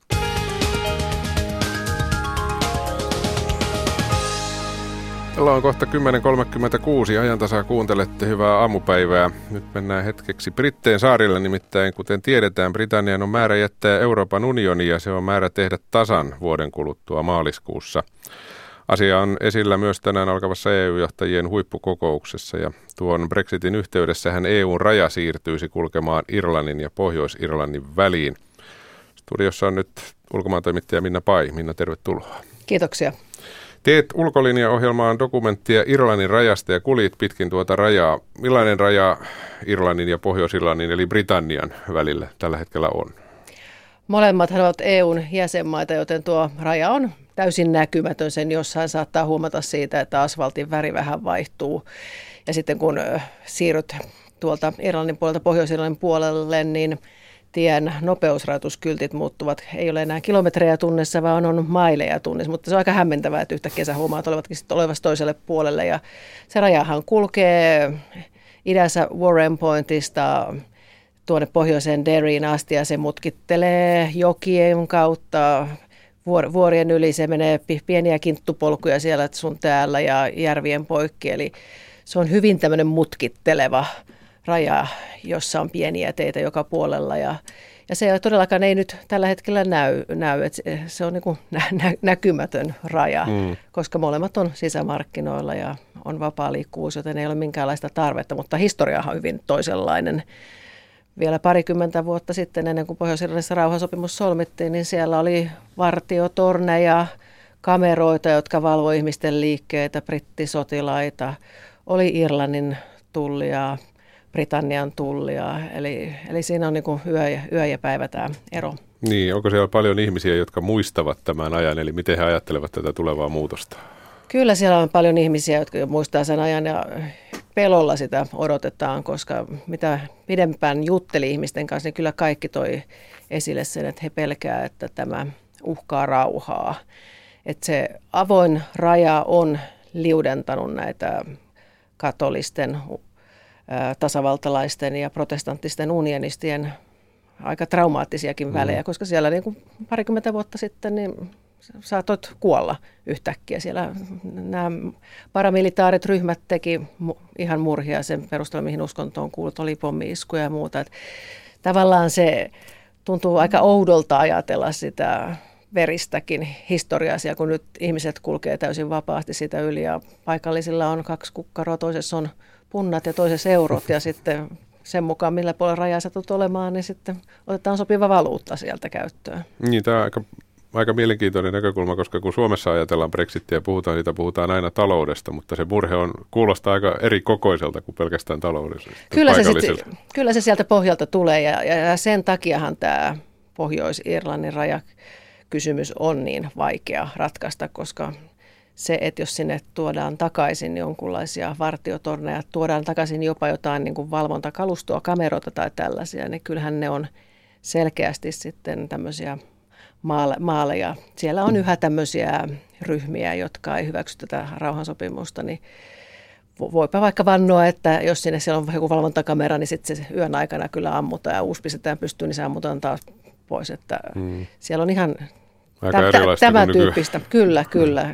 Kello on kohta 10.36. Ajantasaa kuuntelette, hyvää aamupäivää. Nyt mennään hetkeksi Brittein saarille, nimittäin kuten tiedetään, Britannian on määrä jättää Euroopan unioni ja se on määrä tehdä tasan vuoden kuluttua maaliskuussa. Asia on esillä myös tänään alkavassa EU-johtajien huippukokouksessa ja tuon Brexitin yhteydessähän EUn raja siirtyisi kulkemaan Irlannin ja Pohjois-Irlannin väliin. Studiossa on nyt ulkomaantoimittaja Minna Pai. Minna, tervetuloa. Kiitoksia. Teet ulkolinjaohjelmaan dokumenttia Irlannin rajasta ja kuljit pitkin tuota rajaa. Millainen raja Irlannin ja Pohjois-Irlannin eli Britannian välillä tällä hetkellä on? Molemmathan ovat EUn jäsenmaita, joten tuo raja on täysin näkymätön. Sen jossain saattaa huomata siitä, että asfaltin väri vähän vaihtuu. Ja sitten kun siirryt tuolta Irlannin puolelta Pohjois-Irlannin puolelle, niin tien nopeusrajoituskyltit muuttuvat. Ei ole enää kilometrejä tunnissa, vaan on maileja tunnissa, mutta se on aika hämmentävää, että yhtäkkiä sä huomaat olevatkin sitten olevassa toiselle puolelle. Ja se rajahan kulkee idässä Warren Pointista tuonne pohjoiseen Derryin asti ja se mutkittelee jokien kautta vuorien yli. Se menee pieniä kinttupolkuja siellä sun täällä ja järvien poikki, eli se on hyvin tämmöinen mutkitteleva raja, jossa on pieniä teitä joka puolella ja se todellakaan ei nyt tällä hetkellä näy että se on niin kuin näkymätön raja, koska molemmat on sisämarkkinoilla ja on vapaa liikkuvuus, joten ei ole minkäänlaista tarvetta, mutta historiahan on hyvin toisenlainen. Vielä 20 vuotta sitten, ennen kuin Pohjois-Irlannissa rauhansopimus solmittiin, niin siellä oli vartiotorneja, kameroita, jotka valvoi ihmisten liikkeitä, brittisotilaita, oli Irlannin tullia, Britannian tullia, eli siinä on niin kuin yö ja päivä tämä ero. Niin, onko siellä paljon ihmisiä, jotka muistavat tämän ajan, eli miten he ajattelevat tätä tulevaa muutosta? Kyllä siellä on paljon ihmisiä, jotka muistaa sen ajan ja pelolla sitä odotetaan, koska mitä pidempään jutteli ihmisten kanssa, niin kyllä kaikki toi esille sen, että he pelkää, että tämä uhkaa rauhaa. Että se avoin raja on liudentanut näitä katolisten, tasavaltalaisten ja protestanttisten unionistien aika traumaattisiakin välejä, koska siellä niin kuin 20 vuotta sitten niin saatoit kuolla yhtäkkiä. Siellä nämä paramilitaarit ryhmät teki ihan murhia sen perusteella, mihin uskontoon kuulut, oli pommi-iskuja ja muuta. Että tavallaan se tuntuu aika oudolta ajatella sitä veristäkin historiaa siellä, kun nyt ihmiset kulkee täysin vapaasti sitä yli ja paikallisilla on 2 kukkaroa, toisessa on punnat ja toisessa eurot ja sitten sen mukaan, millä puolella rajaa satut olemaan, niin sitten otetaan sopiva valuutta sieltä käyttöön. Niin, tämä on aika mielenkiintoinen näkökulma, koska kun Suomessa ajatellaan Brexittiä, puhutaan aina taloudesta, mutta se murhe kuulostaa aika eri kokoiselta kuin pelkästään taloudellisesti. Kyllä se sieltä pohjalta tulee ja sen takiahan tämä Pohjois-Irlannin rajakysymys on niin vaikea ratkaista, koska se, että jos sinne tuodaan takaisin jonkunlaisia vartiotorneja, tuodaan takaisin jopa jotain niin kuin valvontakalustoa, kameroita tai tällaisia, niin kyllähän ne on selkeästi sitten tämmöisiä maaleja. Siellä on yhä tämmöisiä ryhmiä, jotka ei hyväksy tätä rauhansopimusta, niin voipa vaikka vannoa, että jos sinne siellä on joku valvontakamera, niin sitten se yön aikana kyllä ammutaan ja uusi pistetään pystyyn, niin se ammutaan taas pois. Että siellä on ihan tämä tyyppistä. Kyllä.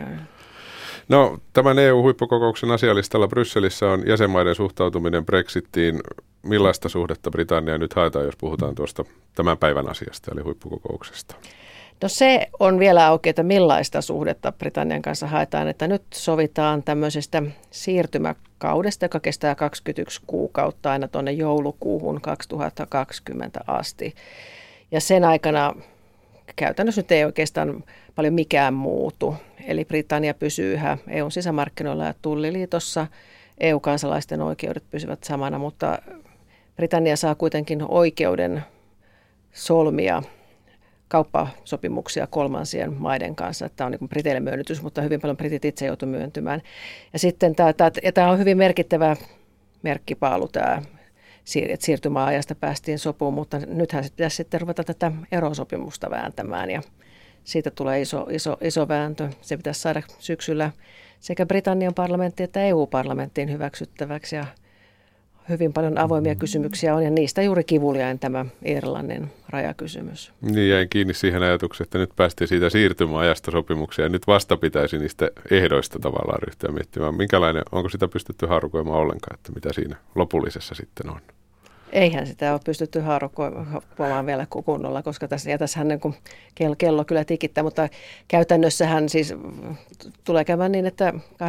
No, tämän EU-huippukokouksen asialistalla Brysselissä on jäsenmaiden suhtautuminen Brexittiin. Millaista suhdetta Britannia nyt haetaan, jos puhutaan tuosta tämän päivän asiasta, eli huippukokouksesta? No se on vielä auki, että millaista suhdetta Britannian kanssa haetaan, että nyt sovitaan tämmöisestä siirtymäkaudesta, joka kestää 21 kuukautta aina tuonne joulukuuhun 2020 asti. Ja sen aikana käytännössä nyt ei oikeastaan paljon mikään muutu. Eli Britannia pysyy yhä EUn sisämarkkinoilla ja tulliliitossa. EU-kansalaisten oikeudet pysyvät samana, mutta Britannia saa kuitenkin oikeuden solmia kauppasopimuksia kolmansien maiden kanssa. Tämä on niin kuin Briteille myönnytys, mutta hyvin paljon britit itse joutuu myöntymään. Ja sitten tämä on hyvin merkittävä merkkipaalu tämä, että siirtymäajasta päästiin sopuun, mutta nythän pitäisi sitten ruveta tätä erosopimusta vääntämään ja siitä tulee iso vääntö. Se pitäisi saada syksyllä sekä Britannian parlamentti että EU-parlamenttiin hyväksyttäväksi ja hyvin paljon avoimia kysymyksiä on ja niistä juuri kivuliain tämä Irlannin rajakysymys. Niin, jäin kiinni siihen ajatukseen, että nyt päästiin siitä siirtymäajasta sopimuksia ja nyt vasta pitäisi niistä ehdoista tavallaan ryhtyä miettimään. Onko sitä pystytty haarukoimaan ollenkaan, että mitä siinä lopullisessa sitten on? Eihän sitä ole pystytty haarukoimaan vielä kunnolla, koska tässähän niin kuin kello kyllä tikittää, mutta käytännössähän siis tulee käymään niin, että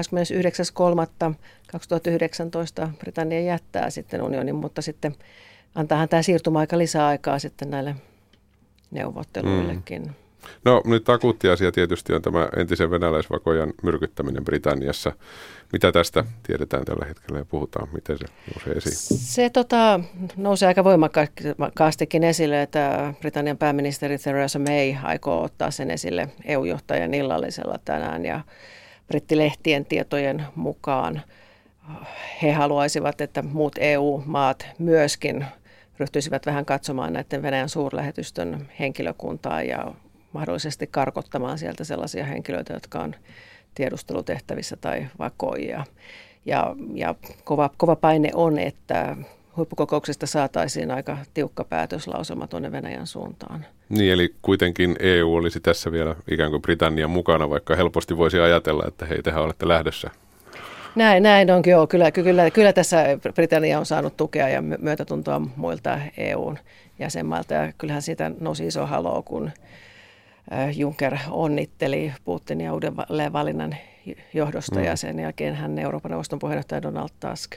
29.3.2019 Britannia jättää sitten unionin, mutta sitten antaahan tämä siirtymäaika lisää aikaa sitten näille neuvotteluillekin. No nyt akuutti asia tietysti on tämä entisen venäläisvakojan myrkyttäminen Britanniassa. Mitä tästä tiedetään tällä hetkellä ja puhutaan? Miten se nousee esiin? Se nousee aika voimakkaastikin esille, että Britannian pääministeri Theresa May aikoo ottaa sen esille EU-johtajan illallisella tänään ja brittilehtien tietojen mukaan he haluaisivat, että muut EU-maat myöskin ryhtyisivät vähän katsomaan näiden Venäjän suurlähetystön henkilökuntaa ja mahdollisesti karkottamaan sieltä sellaisia henkilöitä, jotka on tiedustelutehtävissä tai vakoijia. Ja kova paine on, että huippukokouksesta saataisiin aika tiukka päätöslausuma tuonne Venäjän suuntaan. Niin, eli kuitenkin EU olisi tässä vielä ikään kuin Britannian mukana, vaikka helposti voisi ajatella, että hei, tehän olette lähdössä. Näin onkin, joo. Kyllä tässä Britannia on saanut tukea ja myötätuntoa muilta EUn jäsenmailta. Ja kyllähän siitä nousi iso haloo, kun Juncker onnitteli Putinia uudelleen valinnan johdosta ja sen jälkeen hän Euroopan neuvoston puheenjohtaja Donald Tusk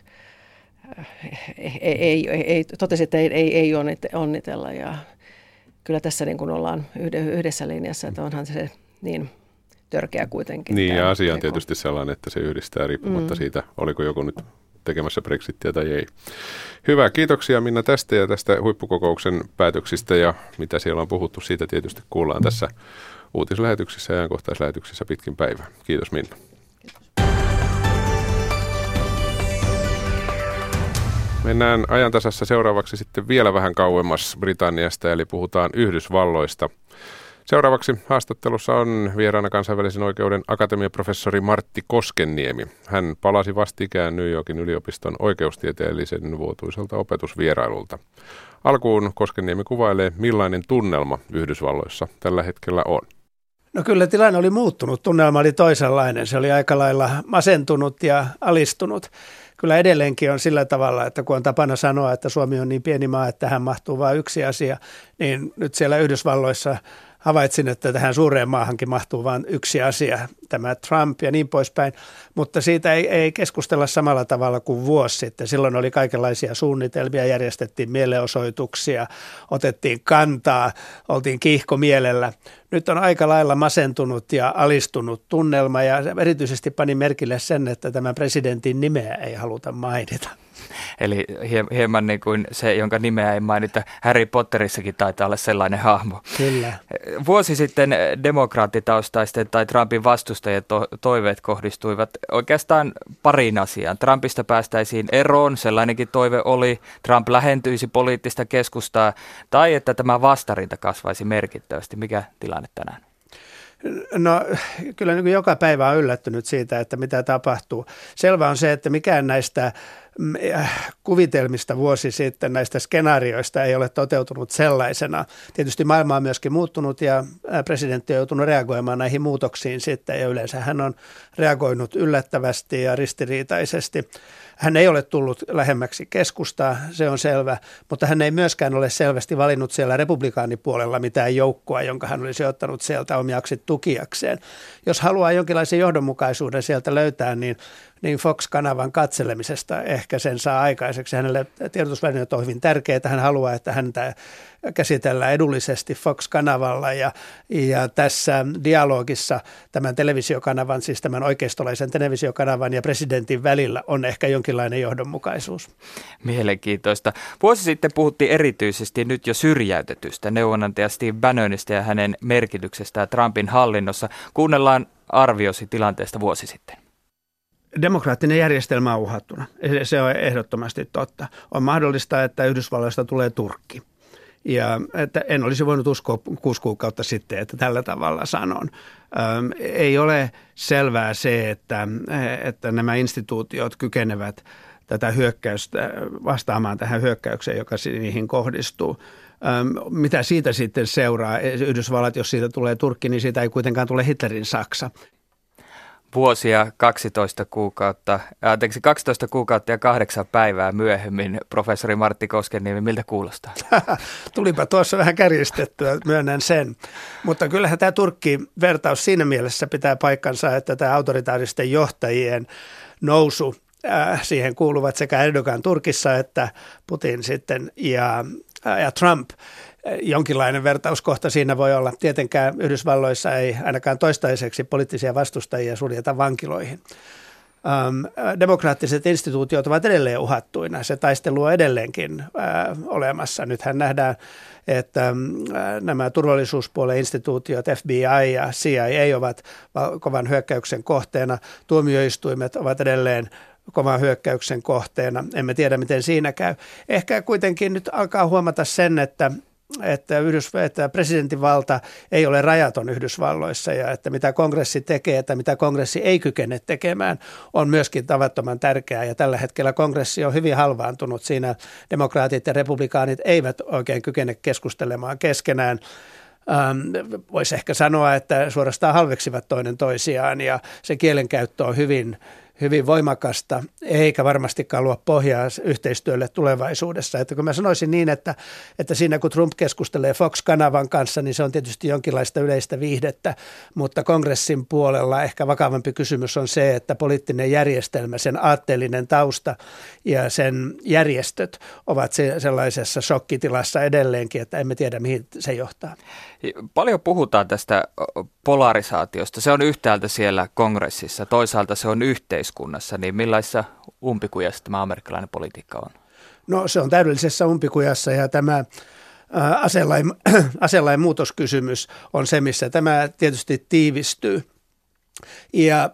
totesi, että ei onnitella. Ja kyllä tässä niin kuin ollaan yhdessä linjassa, että onhan se niin törkeä kuitenkin. Niin, ja asia on tietysti sellainen, että se yhdistää riippumatta siitä, oliko joku nyt tekemässä Brexittiä tai ei. Hyvä, kiitoksia Minna tästä ja tästä huippukokouksen päätöksistä ja mitä siellä on puhuttu. Siitä tietysti kuullaan tässä uutislähetyksissä ja ajankohtaislähetyksissä pitkin päivää. Kiitos Minna. Mennään ajantasassa seuraavaksi sitten vielä vähän kauemmas Britanniasta, eli puhutaan Yhdysvalloista. Seuraavaksi haastattelussa on vieraana kansainvälisen oikeuden akatemiaprofessori Martti Koskenniemi. Hän palasi vastikään New Yorkin yliopiston oikeustieteellisen vuotuiselta opetusvierailulta. Alkuun Koskenniemi kuvailee, millainen tunnelma Yhdysvalloissa tällä hetkellä on. No kyllä tilanne oli muuttunut. Tunnelma oli toisenlainen. Se oli aika lailla masentunut ja alistunut. Kyllä edelleenkin on sillä tavalla, että kun on tapana sanoa, että Suomi on niin pieni maa, että tähän mahtuu vain yksi asia, niin nyt siellä Yhdysvalloissa havaitsin, että tähän suureen maahankin mahtuu vain yksi asia, tämä Trump ja niin poispäin, mutta siitä ei keskustella samalla tavalla kuin vuosi sitten. Silloin oli kaikenlaisia suunnitelmia, järjestettiin mielenosoituksia, otettiin kantaa, oltiin kiihkomielellä. Nyt on aika lailla masentunut ja alistunut tunnelma ja erityisesti pani merkille sen, että tämän presidentin nimeä ei haluta mainita. Eli hieman niin kuin se, jonka nimeä ei mainita. Harry Potterissakin taitaa olla sellainen hahmo. Kyllä. Vuosi sitten demokraattitaustaisten tai Trumpin vastustajien toiveet kohdistuivat oikeastaan pariin asiaan. Trumpista päästäisiin eroon, sellainenkin toive oli. Trump lähentyisi poliittista keskustaa tai että tämä vastarinta kasvaisi merkittävästi. Mikä tilanne tänään? No kyllä niin kuin joka päivä on yllättynyt siitä, että mitä tapahtuu. Selvä on se, että mikään näistä kuvitelmista vuosi sitten, näistä skenaarioista ei ole toteutunut sellaisena. Tietysti maailma on myöskin muuttunut ja presidentti on joutunut reagoimaan näihin muutoksiin sitten ja yleensä hän on reagoinut yllättävästi ja ristiriitaisesti. Hän ei ole tullut lähemmäksi keskustaa, se on selvä, mutta hän ei myöskään ole selvästi valinnut siellä republikaanipuolella mitään joukkoa, jonka hän olisi ottanut sieltä omiaksi tukijakseen. Jos haluaa jonkinlaisen johdonmukaisuuden sieltä löytää, niin Fox-kanavan katselemisesta ehkä sen saa aikaiseksi. Hänelle tiedotusvälineet on hyvin tärkeää. Hän haluaa, että häntä käsitellään edullisesti Fox-kanavalla ja tässä dialogissa tämän televisiokanavan, siis tämän oikeistolaisen televisiokanavan ja presidentin välillä on ehkä jonkinlainen johdonmukaisuus. Mielenkiintoista. Vuosi sitten puhuttiin erityisesti nyt jo syrjäytetystä neuvonantaja Steve Bannonista ja hänen merkityksestään Trumpin hallinnossa. Kuunnellaan arviosi tilanteesta vuosi sitten. Demokraattinen järjestelmä on uhattuna. Se on ehdottomasti totta. On mahdollista, että Yhdysvalloista tulee Turkki. Ja että en olisi voinut uskoa 6 kuukautta sitten, että tällä tavalla sanon. Ei ole selvää se, että nämä instituutiot kykenevät tätä hyökkäystä vastaamaan tähän hyökkäykseen, joka niihin kohdistuu. Mitä siitä sitten seuraa? Yhdysvallat, jos siitä tulee Turkki, niin siitä ei kuitenkaan tule Hitlerin Saksa. Vuosia 12 kuukautta ja 8 päivää myöhemmin, professori Martti Koskenniemi, miltä kuulostaa? Tulipa tuossa vähän kärjistettyä, myönnän sen. Mutta kyllähän tämä Turkki-vertaus siinä mielessä pitää paikkansa, että tämä autoritaaristen johtajien nousu, siihen kuuluvat sekä Erdogan Turkissa että Putin sitten ja Trump. Jonkinlainen vertauskohta siinä voi olla. Tietenkään Yhdysvalloissa ei ainakaan toistaiseksi poliittisia vastustajia suljeta vankiloihin. Demokraattiset instituutiot ovat edelleen uhattuina. Se taistelu on edelleenkin olemassa. Nythän nähdään, että nämä turvallisuuspuolen instituutiot, FBI ja CIA ovat kovan hyökkäyksen kohteena. Tuomioistuimet ovat edelleen kovan hyökkäyksen kohteena. Emme tiedä, miten siinä käy. Ehkä kuitenkin nyt alkaa huomata sen, että presidentin valta ei ole rajaton Yhdysvalloissa ja että mitä kongressi tekee tai mitä kongressi ei kykene tekemään on myöskin tavattoman tärkeää. Ja tällä hetkellä kongressi on hyvin halvaantunut. Siinä demokraatit ja republikaanit eivät oikein kykene keskustelemaan keskenään. Voisi ehkä sanoa, että suorastaan halveksivat toinen toisiaan ja se kielenkäyttö on hyvin voimakasta, eikä varmastikaan luo pohjaa yhteistyölle tulevaisuudessa. Että kun mä sanoisin niin, että siinä kun Trump keskustelee Fox-kanavan kanssa, niin se on tietysti jonkinlaista yleistä viihdettä, mutta kongressin puolella ehkä vakavampi kysymys on se, että poliittinen järjestelmä, sen aatteellinen tausta ja sen järjestöt ovat sellaisessa shokkitilassa edelleenkin, että emme tiedä, mihin se johtaa. Paljon puhutaan tästä polarisaatiosta. Se on yhtäältä siellä kongressissa, toisaalta se on yhteiskunnassa. Niin millaisessa umpikujassa tämä amerikkalainen politiikka on? No se on täydellisessä umpikujassa ja tämä aselain muutoskysymys on se, missä tämä tietysti tiivistyy. Ja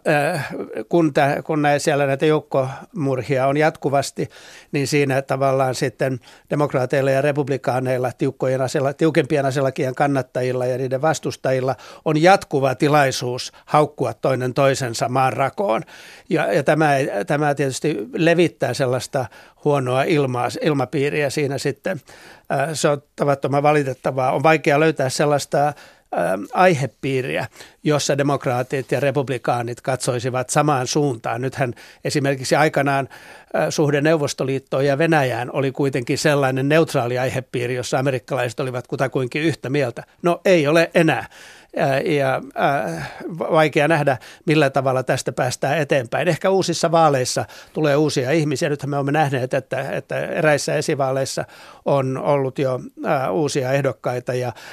kun siellä näitä joukkomurhia on jatkuvasti, niin siinä tavallaan sitten demokraateilla ja republikaaneilla, tiukempien aselakien kannattajilla ja niiden vastustajilla on jatkuva tilaisuus haukkua toinen toisensa maan rakoon. Ja tämä tietysti levittää sellaista huonoa ilmapiiriä siinä sitten. Se on tavattoman valitettavaa. On vaikea löytää sellaista aihepiiriä, jossa demokraatit ja republikaanit katsoisivat samaan suuntaan. Nythän esimerkiksi aikanaan suhde Neuvostoliittoon ja Venäjään oli kuitenkin sellainen neutraali aihepiiri, jossa amerikkalaiset olivat kutakuinkin yhtä mieltä. No ei ole enää. Ja vaikea nähdä, millä tavalla tästä päästään eteenpäin. Ehkä uusissa vaaleissa tulee uusia ihmisiä. Nythän me olemme nähneet, että eräissä esivaaleissa on ollut jo uusia ehdokkaita,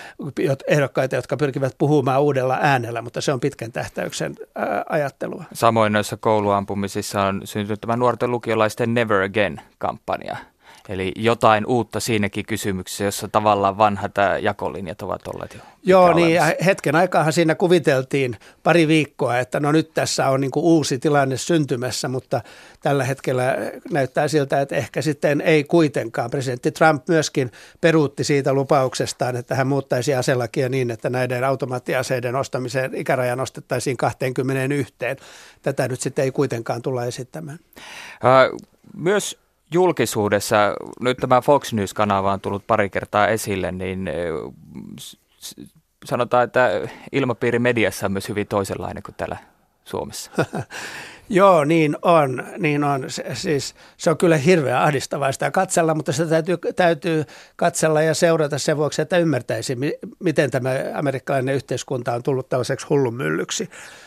jotka pyrkivät puhumaan uudella äänellä, mutta se on pitkän tähtäyksen ajattelua. Samoin noissa kouluampumisissa on syntynyt tämä nuorten lukiolaisten Never Again-kampanja. Eli jotain uutta siinäkin kysymyksessä, jossa tavallaan vanhat jakolinjat ovat olleet jo. Joo, niin hetken aikaahan siinä kuviteltiin pari viikkoa, että no nyt tässä on niin kuin uusi tilanne syntymässä, mutta tällä hetkellä näyttää siltä, että ehkä sitten ei kuitenkaan. Presidentti Trump myöskin peruutti siitä lupauksestaan, että hän muuttaisi aselakia niin, että näiden automaattiaseiden ostamisen ikäraja nostettaisiin 21. Tätä nyt sitten ei kuitenkaan tulla esittämään. Myös julkisuudessa, nyt tämä Fox News-kanava on tullut pari kertaa esille, niin sanotaan, että ilmapiiri mediassa on myös hyvin toisenlainen kuin täällä Suomessa. Joo, niin on. Siis se on kyllä hirveän ahdistavaa sitä katsella, mutta sitä täytyy katsella ja seurata sen vuoksi, että ymmärtäisi, miten tämä amerikkalainen yhteiskunta on tullut tällaiseksi hullunmyllyksi.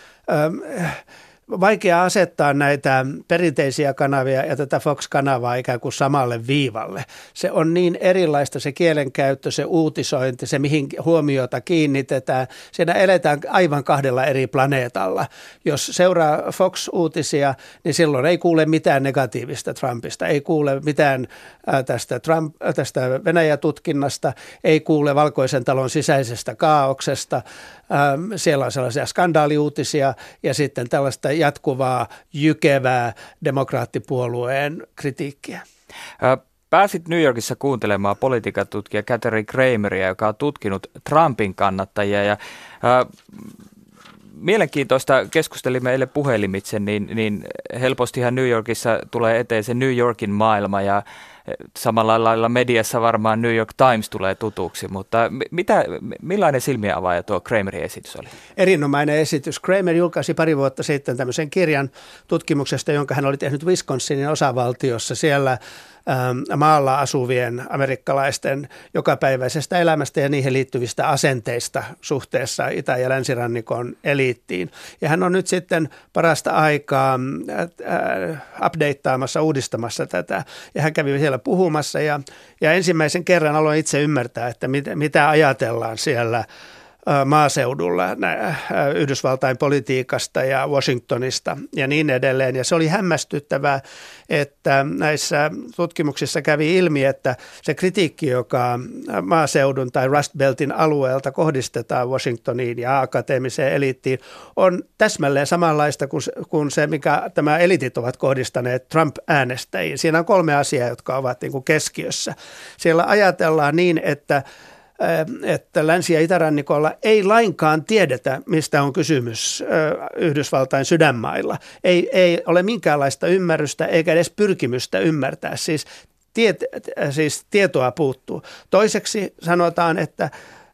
Vaikea asettaa näitä perinteisiä kanavia ja tätä Fox-kanavaa ikään kuin samalle viivalle. Se on niin erilaista se kielenkäyttö, se uutisointi, se mihin huomiota kiinnitetään. Siinä eletään aivan kahdella eri planeetalla. Jos seuraa Fox-uutisia, niin silloin ei kuule mitään negatiivista Trumpista, ei kuule mitään tästä Venäjä-tutkinnasta, ei kuule Valkoisen talon sisäisestä kaauksesta. Siellä on sellaisia skandaaliuutisia ja sitten tällaista jatkuvaa, jykevää demokraattipuolueen kritiikkiä. Pääsit New Yorkissa kuuntelemaan politiikatutkija Katherine Krameria, joka on tutkinut Trumpin kannattajia. Ja, mielenkiintoista, keskustelimme eilen puhelimitse, niin helpostihan New Yorkissa tulee eteen se New Yorkin maailma ja samalla lailla mediassa varmaan New York Times tulee tutuksi, mutta millainen silmiavaaja tuo Kramerin esitys oli? Erinomainen esitys. Kramer julkaisi pari vuotta sitten tämmöisen kirjan tutkimuksesta, jonka hän oli tehnyt Wisconsinin osavaltiossa siellä maalla asuvien amerikkalaisten jokapäiväisestä elämästä ja niihin liittyvistä asenteista suhteessa Itä- ja Länsirannikon eliittiin. Ja hän on nyt sitten parasta aikaa updateaamassa, uudistamassa tätä. Ja hän kävi siellä puhumassa ja ensimmäisen kerran aloin itse ymmärtää, että mitä ajatellaan siellä maaseudulla Yhdysvaltain politiikasta ja Washingtonista ja niin edelleen. Ja se oli hämmästyttävää, että näissä tutkimuksissa kävi ilmi, että se kritiikki, joka maaseudun tai Rust Beltin alueelta kohdistetaan Washingtoniin ja akateemiseen eliittiin, on täsmälleen samanlaista kuin se, mikä tämä eliitit ovat kohdistaneet Trump-äänestäjiin. Siinä on 3 asiaa, jotka ovat niin kuin keskiössä. Siellä ajatellaan niin, että Länsi- ja Itärannikolla ei lainkaan tiedetä, mistä on kysymys Yhdysvaltain sydänmailla. Ei ole minkäänlaista ymmärrystä eikä edes pyrkimystä ymmärtää, siis tietoa puuttuu. Toiseksi sanotaan, että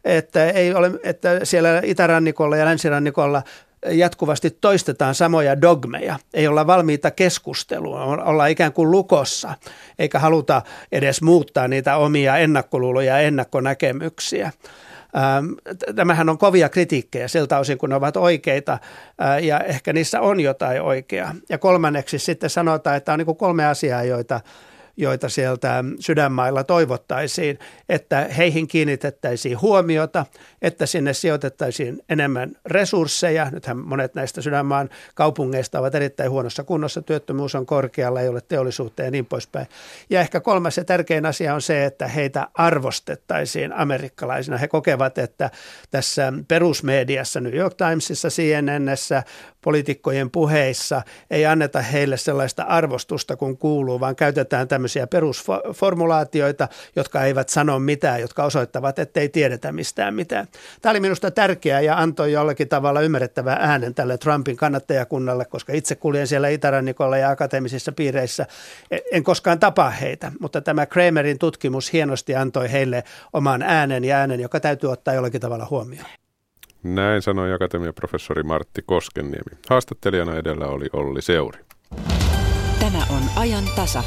siellä Itärannikolla ja Länsirannikolla jatkuvasti toistetaan samoja dogmeja, ei olla valmiita keskustelua, olla ikään kuin lukossa, eikä haluta edes muuttaa niitä omia ennakkoluuloja ja ennakkonäkemyksiä. Tämähän on kovia kritiikkejä siltä osin, kun ne ovat oikeita ja ehkä niissä on jotain oikeaa. Ja kolmanneksi sitten sanotaan, että on niin kuin 3 asiaa, joita sieltä sydänmailla toivottaisiin, että heihin kiinnitettäisiin huomiota, että sinne sijoitettaisiin enemmän resursseja. Nythän monet näistä sydänmaan kaupungeista ovat erittäin huonossa kunnossa, työttömyys on korkealla, ei ole teollisuutta ja niin poispäin. Ja ehkä 3. ja tärkein asia on se, että heitä arvostettaisiin amerikkalaisina. He kokevat, että tässä perusmediassa, New York Timesissa, CNN:ssä, poliitikkojen puheissa ei anneta heille sellaista arvostusta kuin kuuluu, vaan käytetään tämmöisiä perusformulaatioita, jotka eivät sano mitään, jotka osoittavat, ettei tiedetä mistään mitään. Tämä oli minusta tärkeää ja antoi jollakin tavalla ymmärrettävää äänen tälle Trumpin kannattajakunnalle, koska itse kuljen siellä Itärannikolla ja akateemisissa piireissä. En koskaan tapaa heitä, mutta tämä Kramerin tutkimus hienosti antoi heille oman äänen ja äänen, joka täytyy ottaa jollakin tavalla huomioon. Näin sanoi akatemiaprofessori Martti Koskenniemi. Haastattelijana edellä oli Olli Seuri. Tämä on ajan tasa.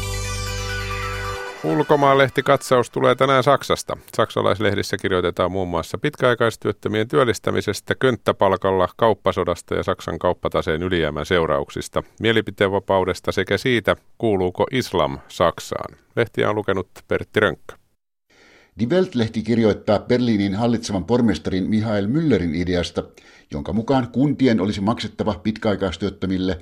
Ulkomaanlehtikatsaus tulee tänään Saksasta. Saksalaislehdissä kirjoitetaan muun muassa pitkäaikaistyöttömien työllistämisestä, könttäpalkalla, kauppasodasta ja Saksan kauppataseen ylijäämän seurauksista, mielipiteenvapaudesta sekä siitä, kuuluuko islam Saksaan. Lehtiä on lukenut Pertti Rönkkö. Die Welt-lehti kirjoittaa Berliinin hallitsevan pormestarin Michael Müllerin ideasta, jonka mukaan kuntien olisi maksettava pitkäaikaistyöttömille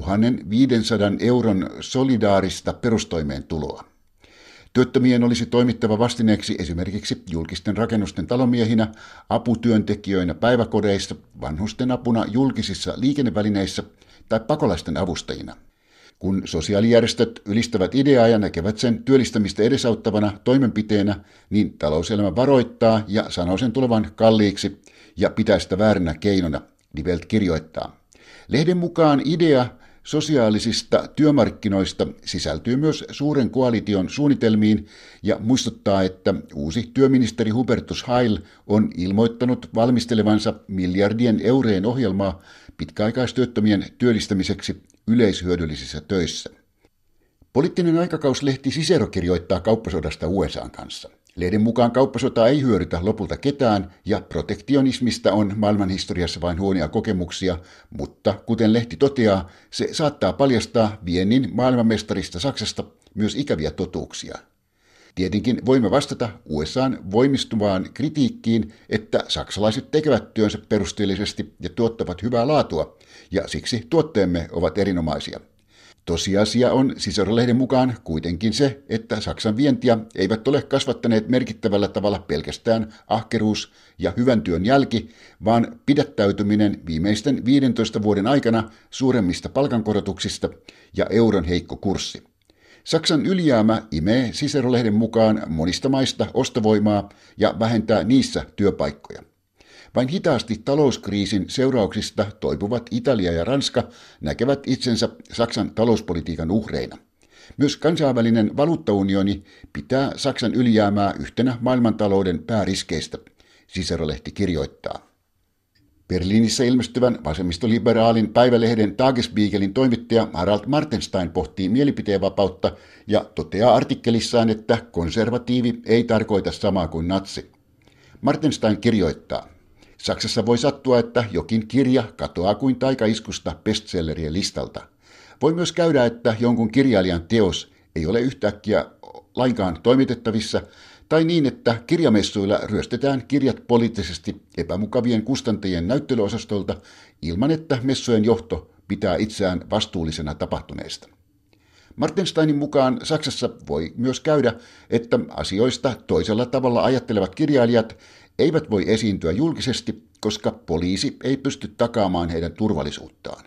1500 euron solidaarista perustoimeentuloa. Työttömien olisi toimittava vastineeksi esimerkiksi julkisten rakennusten talomiehinä, aputyöntekijöinä päiväkodeissa, vanhusten apuna julkisissa liikennevälineissä tai pakolaisten avustajina. Kun sosiaalijärjestöt ylistävät ideaa ja näkevät sen työllistämistä edesauttavana toimenpiteenä, niin talouselämä varoittaa ja sanoo sen tulevan kalliiksi ja pitää sitä vääränä keinona, Die Welt kirjoittaa. Lehden mukaan idea sosiaalisista työmarkkinoista sisältyy myös suuren koalition suunnitelmiin ja muistuttaa, että uusi työministeri Hubertus Heil on ilmoittanut valmistelevansa miljardien eurojen ohjelmaa pitkäaikaistyöttömien työllistämiseksi yleishyödyllisissä töissä. Poliittinen aikakauslehti Cicero kirjoittaa kauppasodasta USA:n kanssa. Lehden mukaan kauppasota ei hyödytä lopulta ketään ja protektionismista on maailmanhistoriassa vain huonoja kokemuksia, mutta kuten lehti toteaa, se saattaa paljastaa viennin maailmanmestarista Saksasta myös ikäviä totuuksia. Tietenkin voimme vastata USA:n voimistuvaan kritiikkiin, että saksalaiset tekevät työnsä perusteellisesti ja tuottavat hyvää laatua, ja siksi tuotteemme ovat erinomaisia. Tosiasia on Cicero-lehden mukaan kuitenkin se, että Saksan vientiä eivät ole kasvattaneet merkittävällä tavalla pelkästään ahkeruus ja hyvän työn jälki, vaan pidättäytyminen viimeisten 15 vuoden aikana suuremmista palkankorotuksista ja euron heikko kurssi. Saksan ylijäämä imee Cicero-lehden mukaan monista maista ostovoimaa ja vähentää niissä työpaikkoja. Vain hitaasti talouskriisin seurauksista toipuvat Italia ja Ranska näkevät itsensä Saksan talouspolitiikan uhreina. Myös kansainvälinen valuuttaunioni pitää Saksan ylijäämää yhtenä maailmantalouden pääriskeistä, Cicero-lehti kirjoittaa. Berliinissä ilmestyvän vasemmistoliberaalin päivälehden Tagesspiegelin toimittaja Harald Martenstein pohtii mielipiteenvapautta ja toteaa artikkelissaan, että konservatiivi ei tarkoita samaa kuin natsi. Martenstein kirjoittaa: Saksassa voi sattua, että jokin kirja katoaa kuin taikaiskusta bestsellerien listalta. Voi myös käydä, että jonkun kirjailijan teos ei ole yhtäkkiä lainkaan toimitettavissa, tai niin, että kirjamessuilla ryöstetään kirjat poliittisesti epämukavien kustantajien näyttelyosastolta ilman, että messujen johto pitää itseään vastuullisena tapahtuneesta. Martensteinin mukaan Saksassa voi myös käydä, että asioista toisella tavalla ajattelevat kirjailijat eivät voi esiintyä julkisesti, koska poliisi ei pysty takaamaan heidän turvallisuuttaan.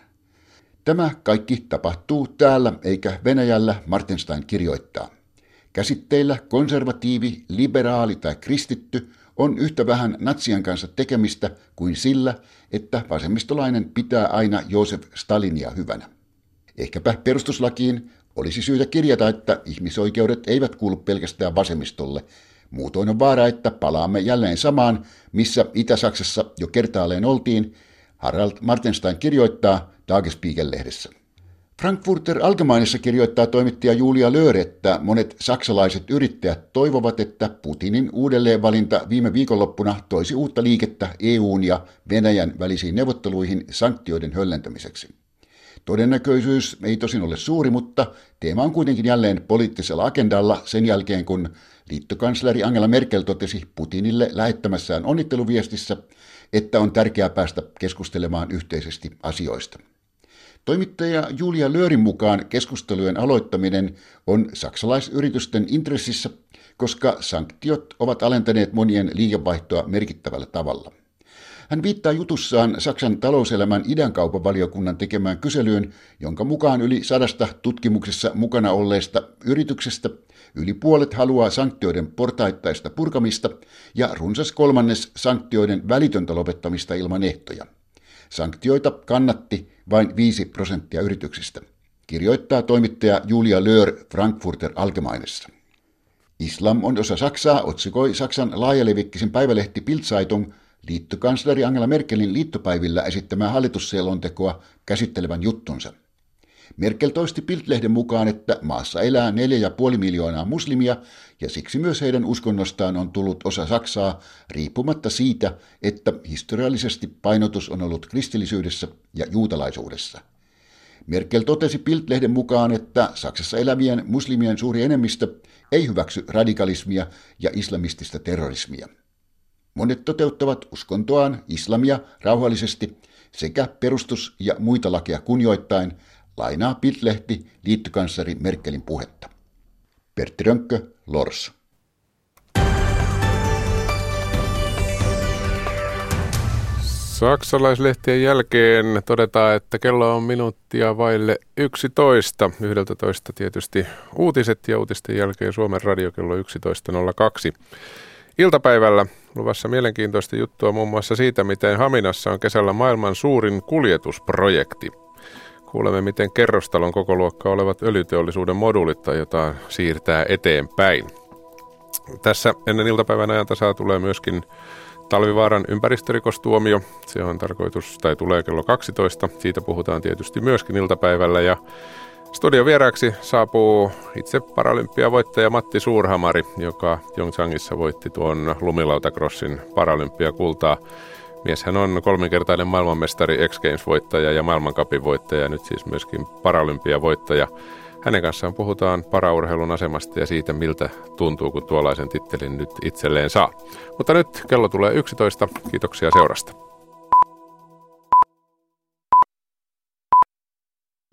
Tämä kaikki tapahtuu täällä eikä Venäjällä, Martenstein kirjoittaa. Käsitteillä konservatiivi, liberaali tai kristitty on yhtä vähän natsien kanssa tekemistä kuin sillä, että vasemmistolainen pitää aina Joosef Stalinia hyvänä. Ehkäpä perustuslakiin olisi syytä kirjata, että ihmisoikeudet eivät kuulu pelkästään vasemmistolle. Muutoin on vaara, että palaamme jälleen samaan, missä Itä-Saksassa jo kertaalleen oltiin, Harald Martenstein kirjoittaa Tagesspiegel-lehdessä. Frankfurter Allgemeinessa kirjoittaa toimittaja Julia Löhr, että monet saksalaiset yrittäjät toivovat, että Putinin uudelleenvalinta viime viikonloppuna toisi uutta liikettä EUn ja Venäjän välisiin neuvotteluihin sanktioiden höllentämiseksi. Todennäköisyys ei tosin ole suuri, mutta teema on kuitenkin jälleen poliittisella agendalla sen jälkeen, kun liittokansleri Angela Merkel totesi Putinille lähettämässään onnitteluviestissä, että on tärkeää päästä keskustelemaan yhteisesti asioista. Toimittaja Julia Löhrin mukaan keskustelujen aloittaminen on saksalaisyritysten intressissä, koska sanktiot ovat alentaneet monien liikevaihtoa merkittävällä tavalla. Hän viittaa jutussaan Saksan talouselämän idänkaupan valiokunnan tekemään kyselyyn, jonka mukaan yli 100 tutkimuksessa mukana olleesta yrityksestä yli puolet haluaa sanktioiden portaittaista purkamista ja runsas kolmannes sanktioiden välitöntä lopettamista ilman ehtoja. Sanktioita kannatti vain 5% yrityksistä, kirjoittaa toimittaja Julia Löhr Frankfurter Allgemeinessa. Islam on osa Saksaa, otsikoi Saksan laajalevikkisen päivälehti Bild-Zeitung liittokansleri Angela Merkelin liittopäivillä esittämää hallitusselontekoa käsittelevän juttunsa. Merkel toisti Bild-lehden mukaan, että maassa elää 4,5 miljoonaa muslimia ja siksi myös heidän uskonnostaan on tullut osa Saksaa riippumatta siitä, että historiallisesti painotus on ollut kristillisyydessä ja juutalaisuudessa. Merkel totesi Bild-lehden mukaan, että Saksassa elävien muslimien suuri enemmistö ei hyväksy radikalismia ja islamistista terrorismia. Monet toteuttavat uskontoaan, islamia, rauhallisesti sekä perustus- ja muita lakeja kunnioittaen, lainaa Bild-lehti liittokansleri Merkelin puhetta. Pertti Rönkkö, Lors. Saksalaislehtien jälkeen todetaan, että kello on minuuttia vaille 11. 11 tietysti uutiset ja uutisten jälkeen Suomen radio kello 11.02. Iltapäivällä luvassa mielenkiintoista juttua muun muassa siitä, miten Haminassa on kesällä maailman suurin kuljetusprojekti. Kuulemme, miten kerrostalon kokoluokkaa olevat öljyteollisuuden moduulit aiotaan siirtää eteenpäin. Tässä ennen iltapäivän ajantasaa tulee myöskin Talvivaaran ympäristörikostuomio. Se on tarkoitus, tai tulee kello 12. Siitä puhutaan tietysti myöskin iltapäivällä. Ja studion vieraaksi saapuu itse paralympiavoittaja Matti Suurhamari, joka Pyeongchangissa voitti tuon lumilautakrosin paralympiakultaa. Mieshän on 3-kertainen maailmanmestari, X Games-voittaja ja maailmancupin voittaja ja nyt siis myöskin paralympiavoittaja. Hänen kanssaan puhutaan paraurheilun asemasta ja siitä, miltä tuntuu, kun tuollaisen tittelin nyt itselleen saa. Mutta nyt kello tulee 11. Kiitoksia seurasta.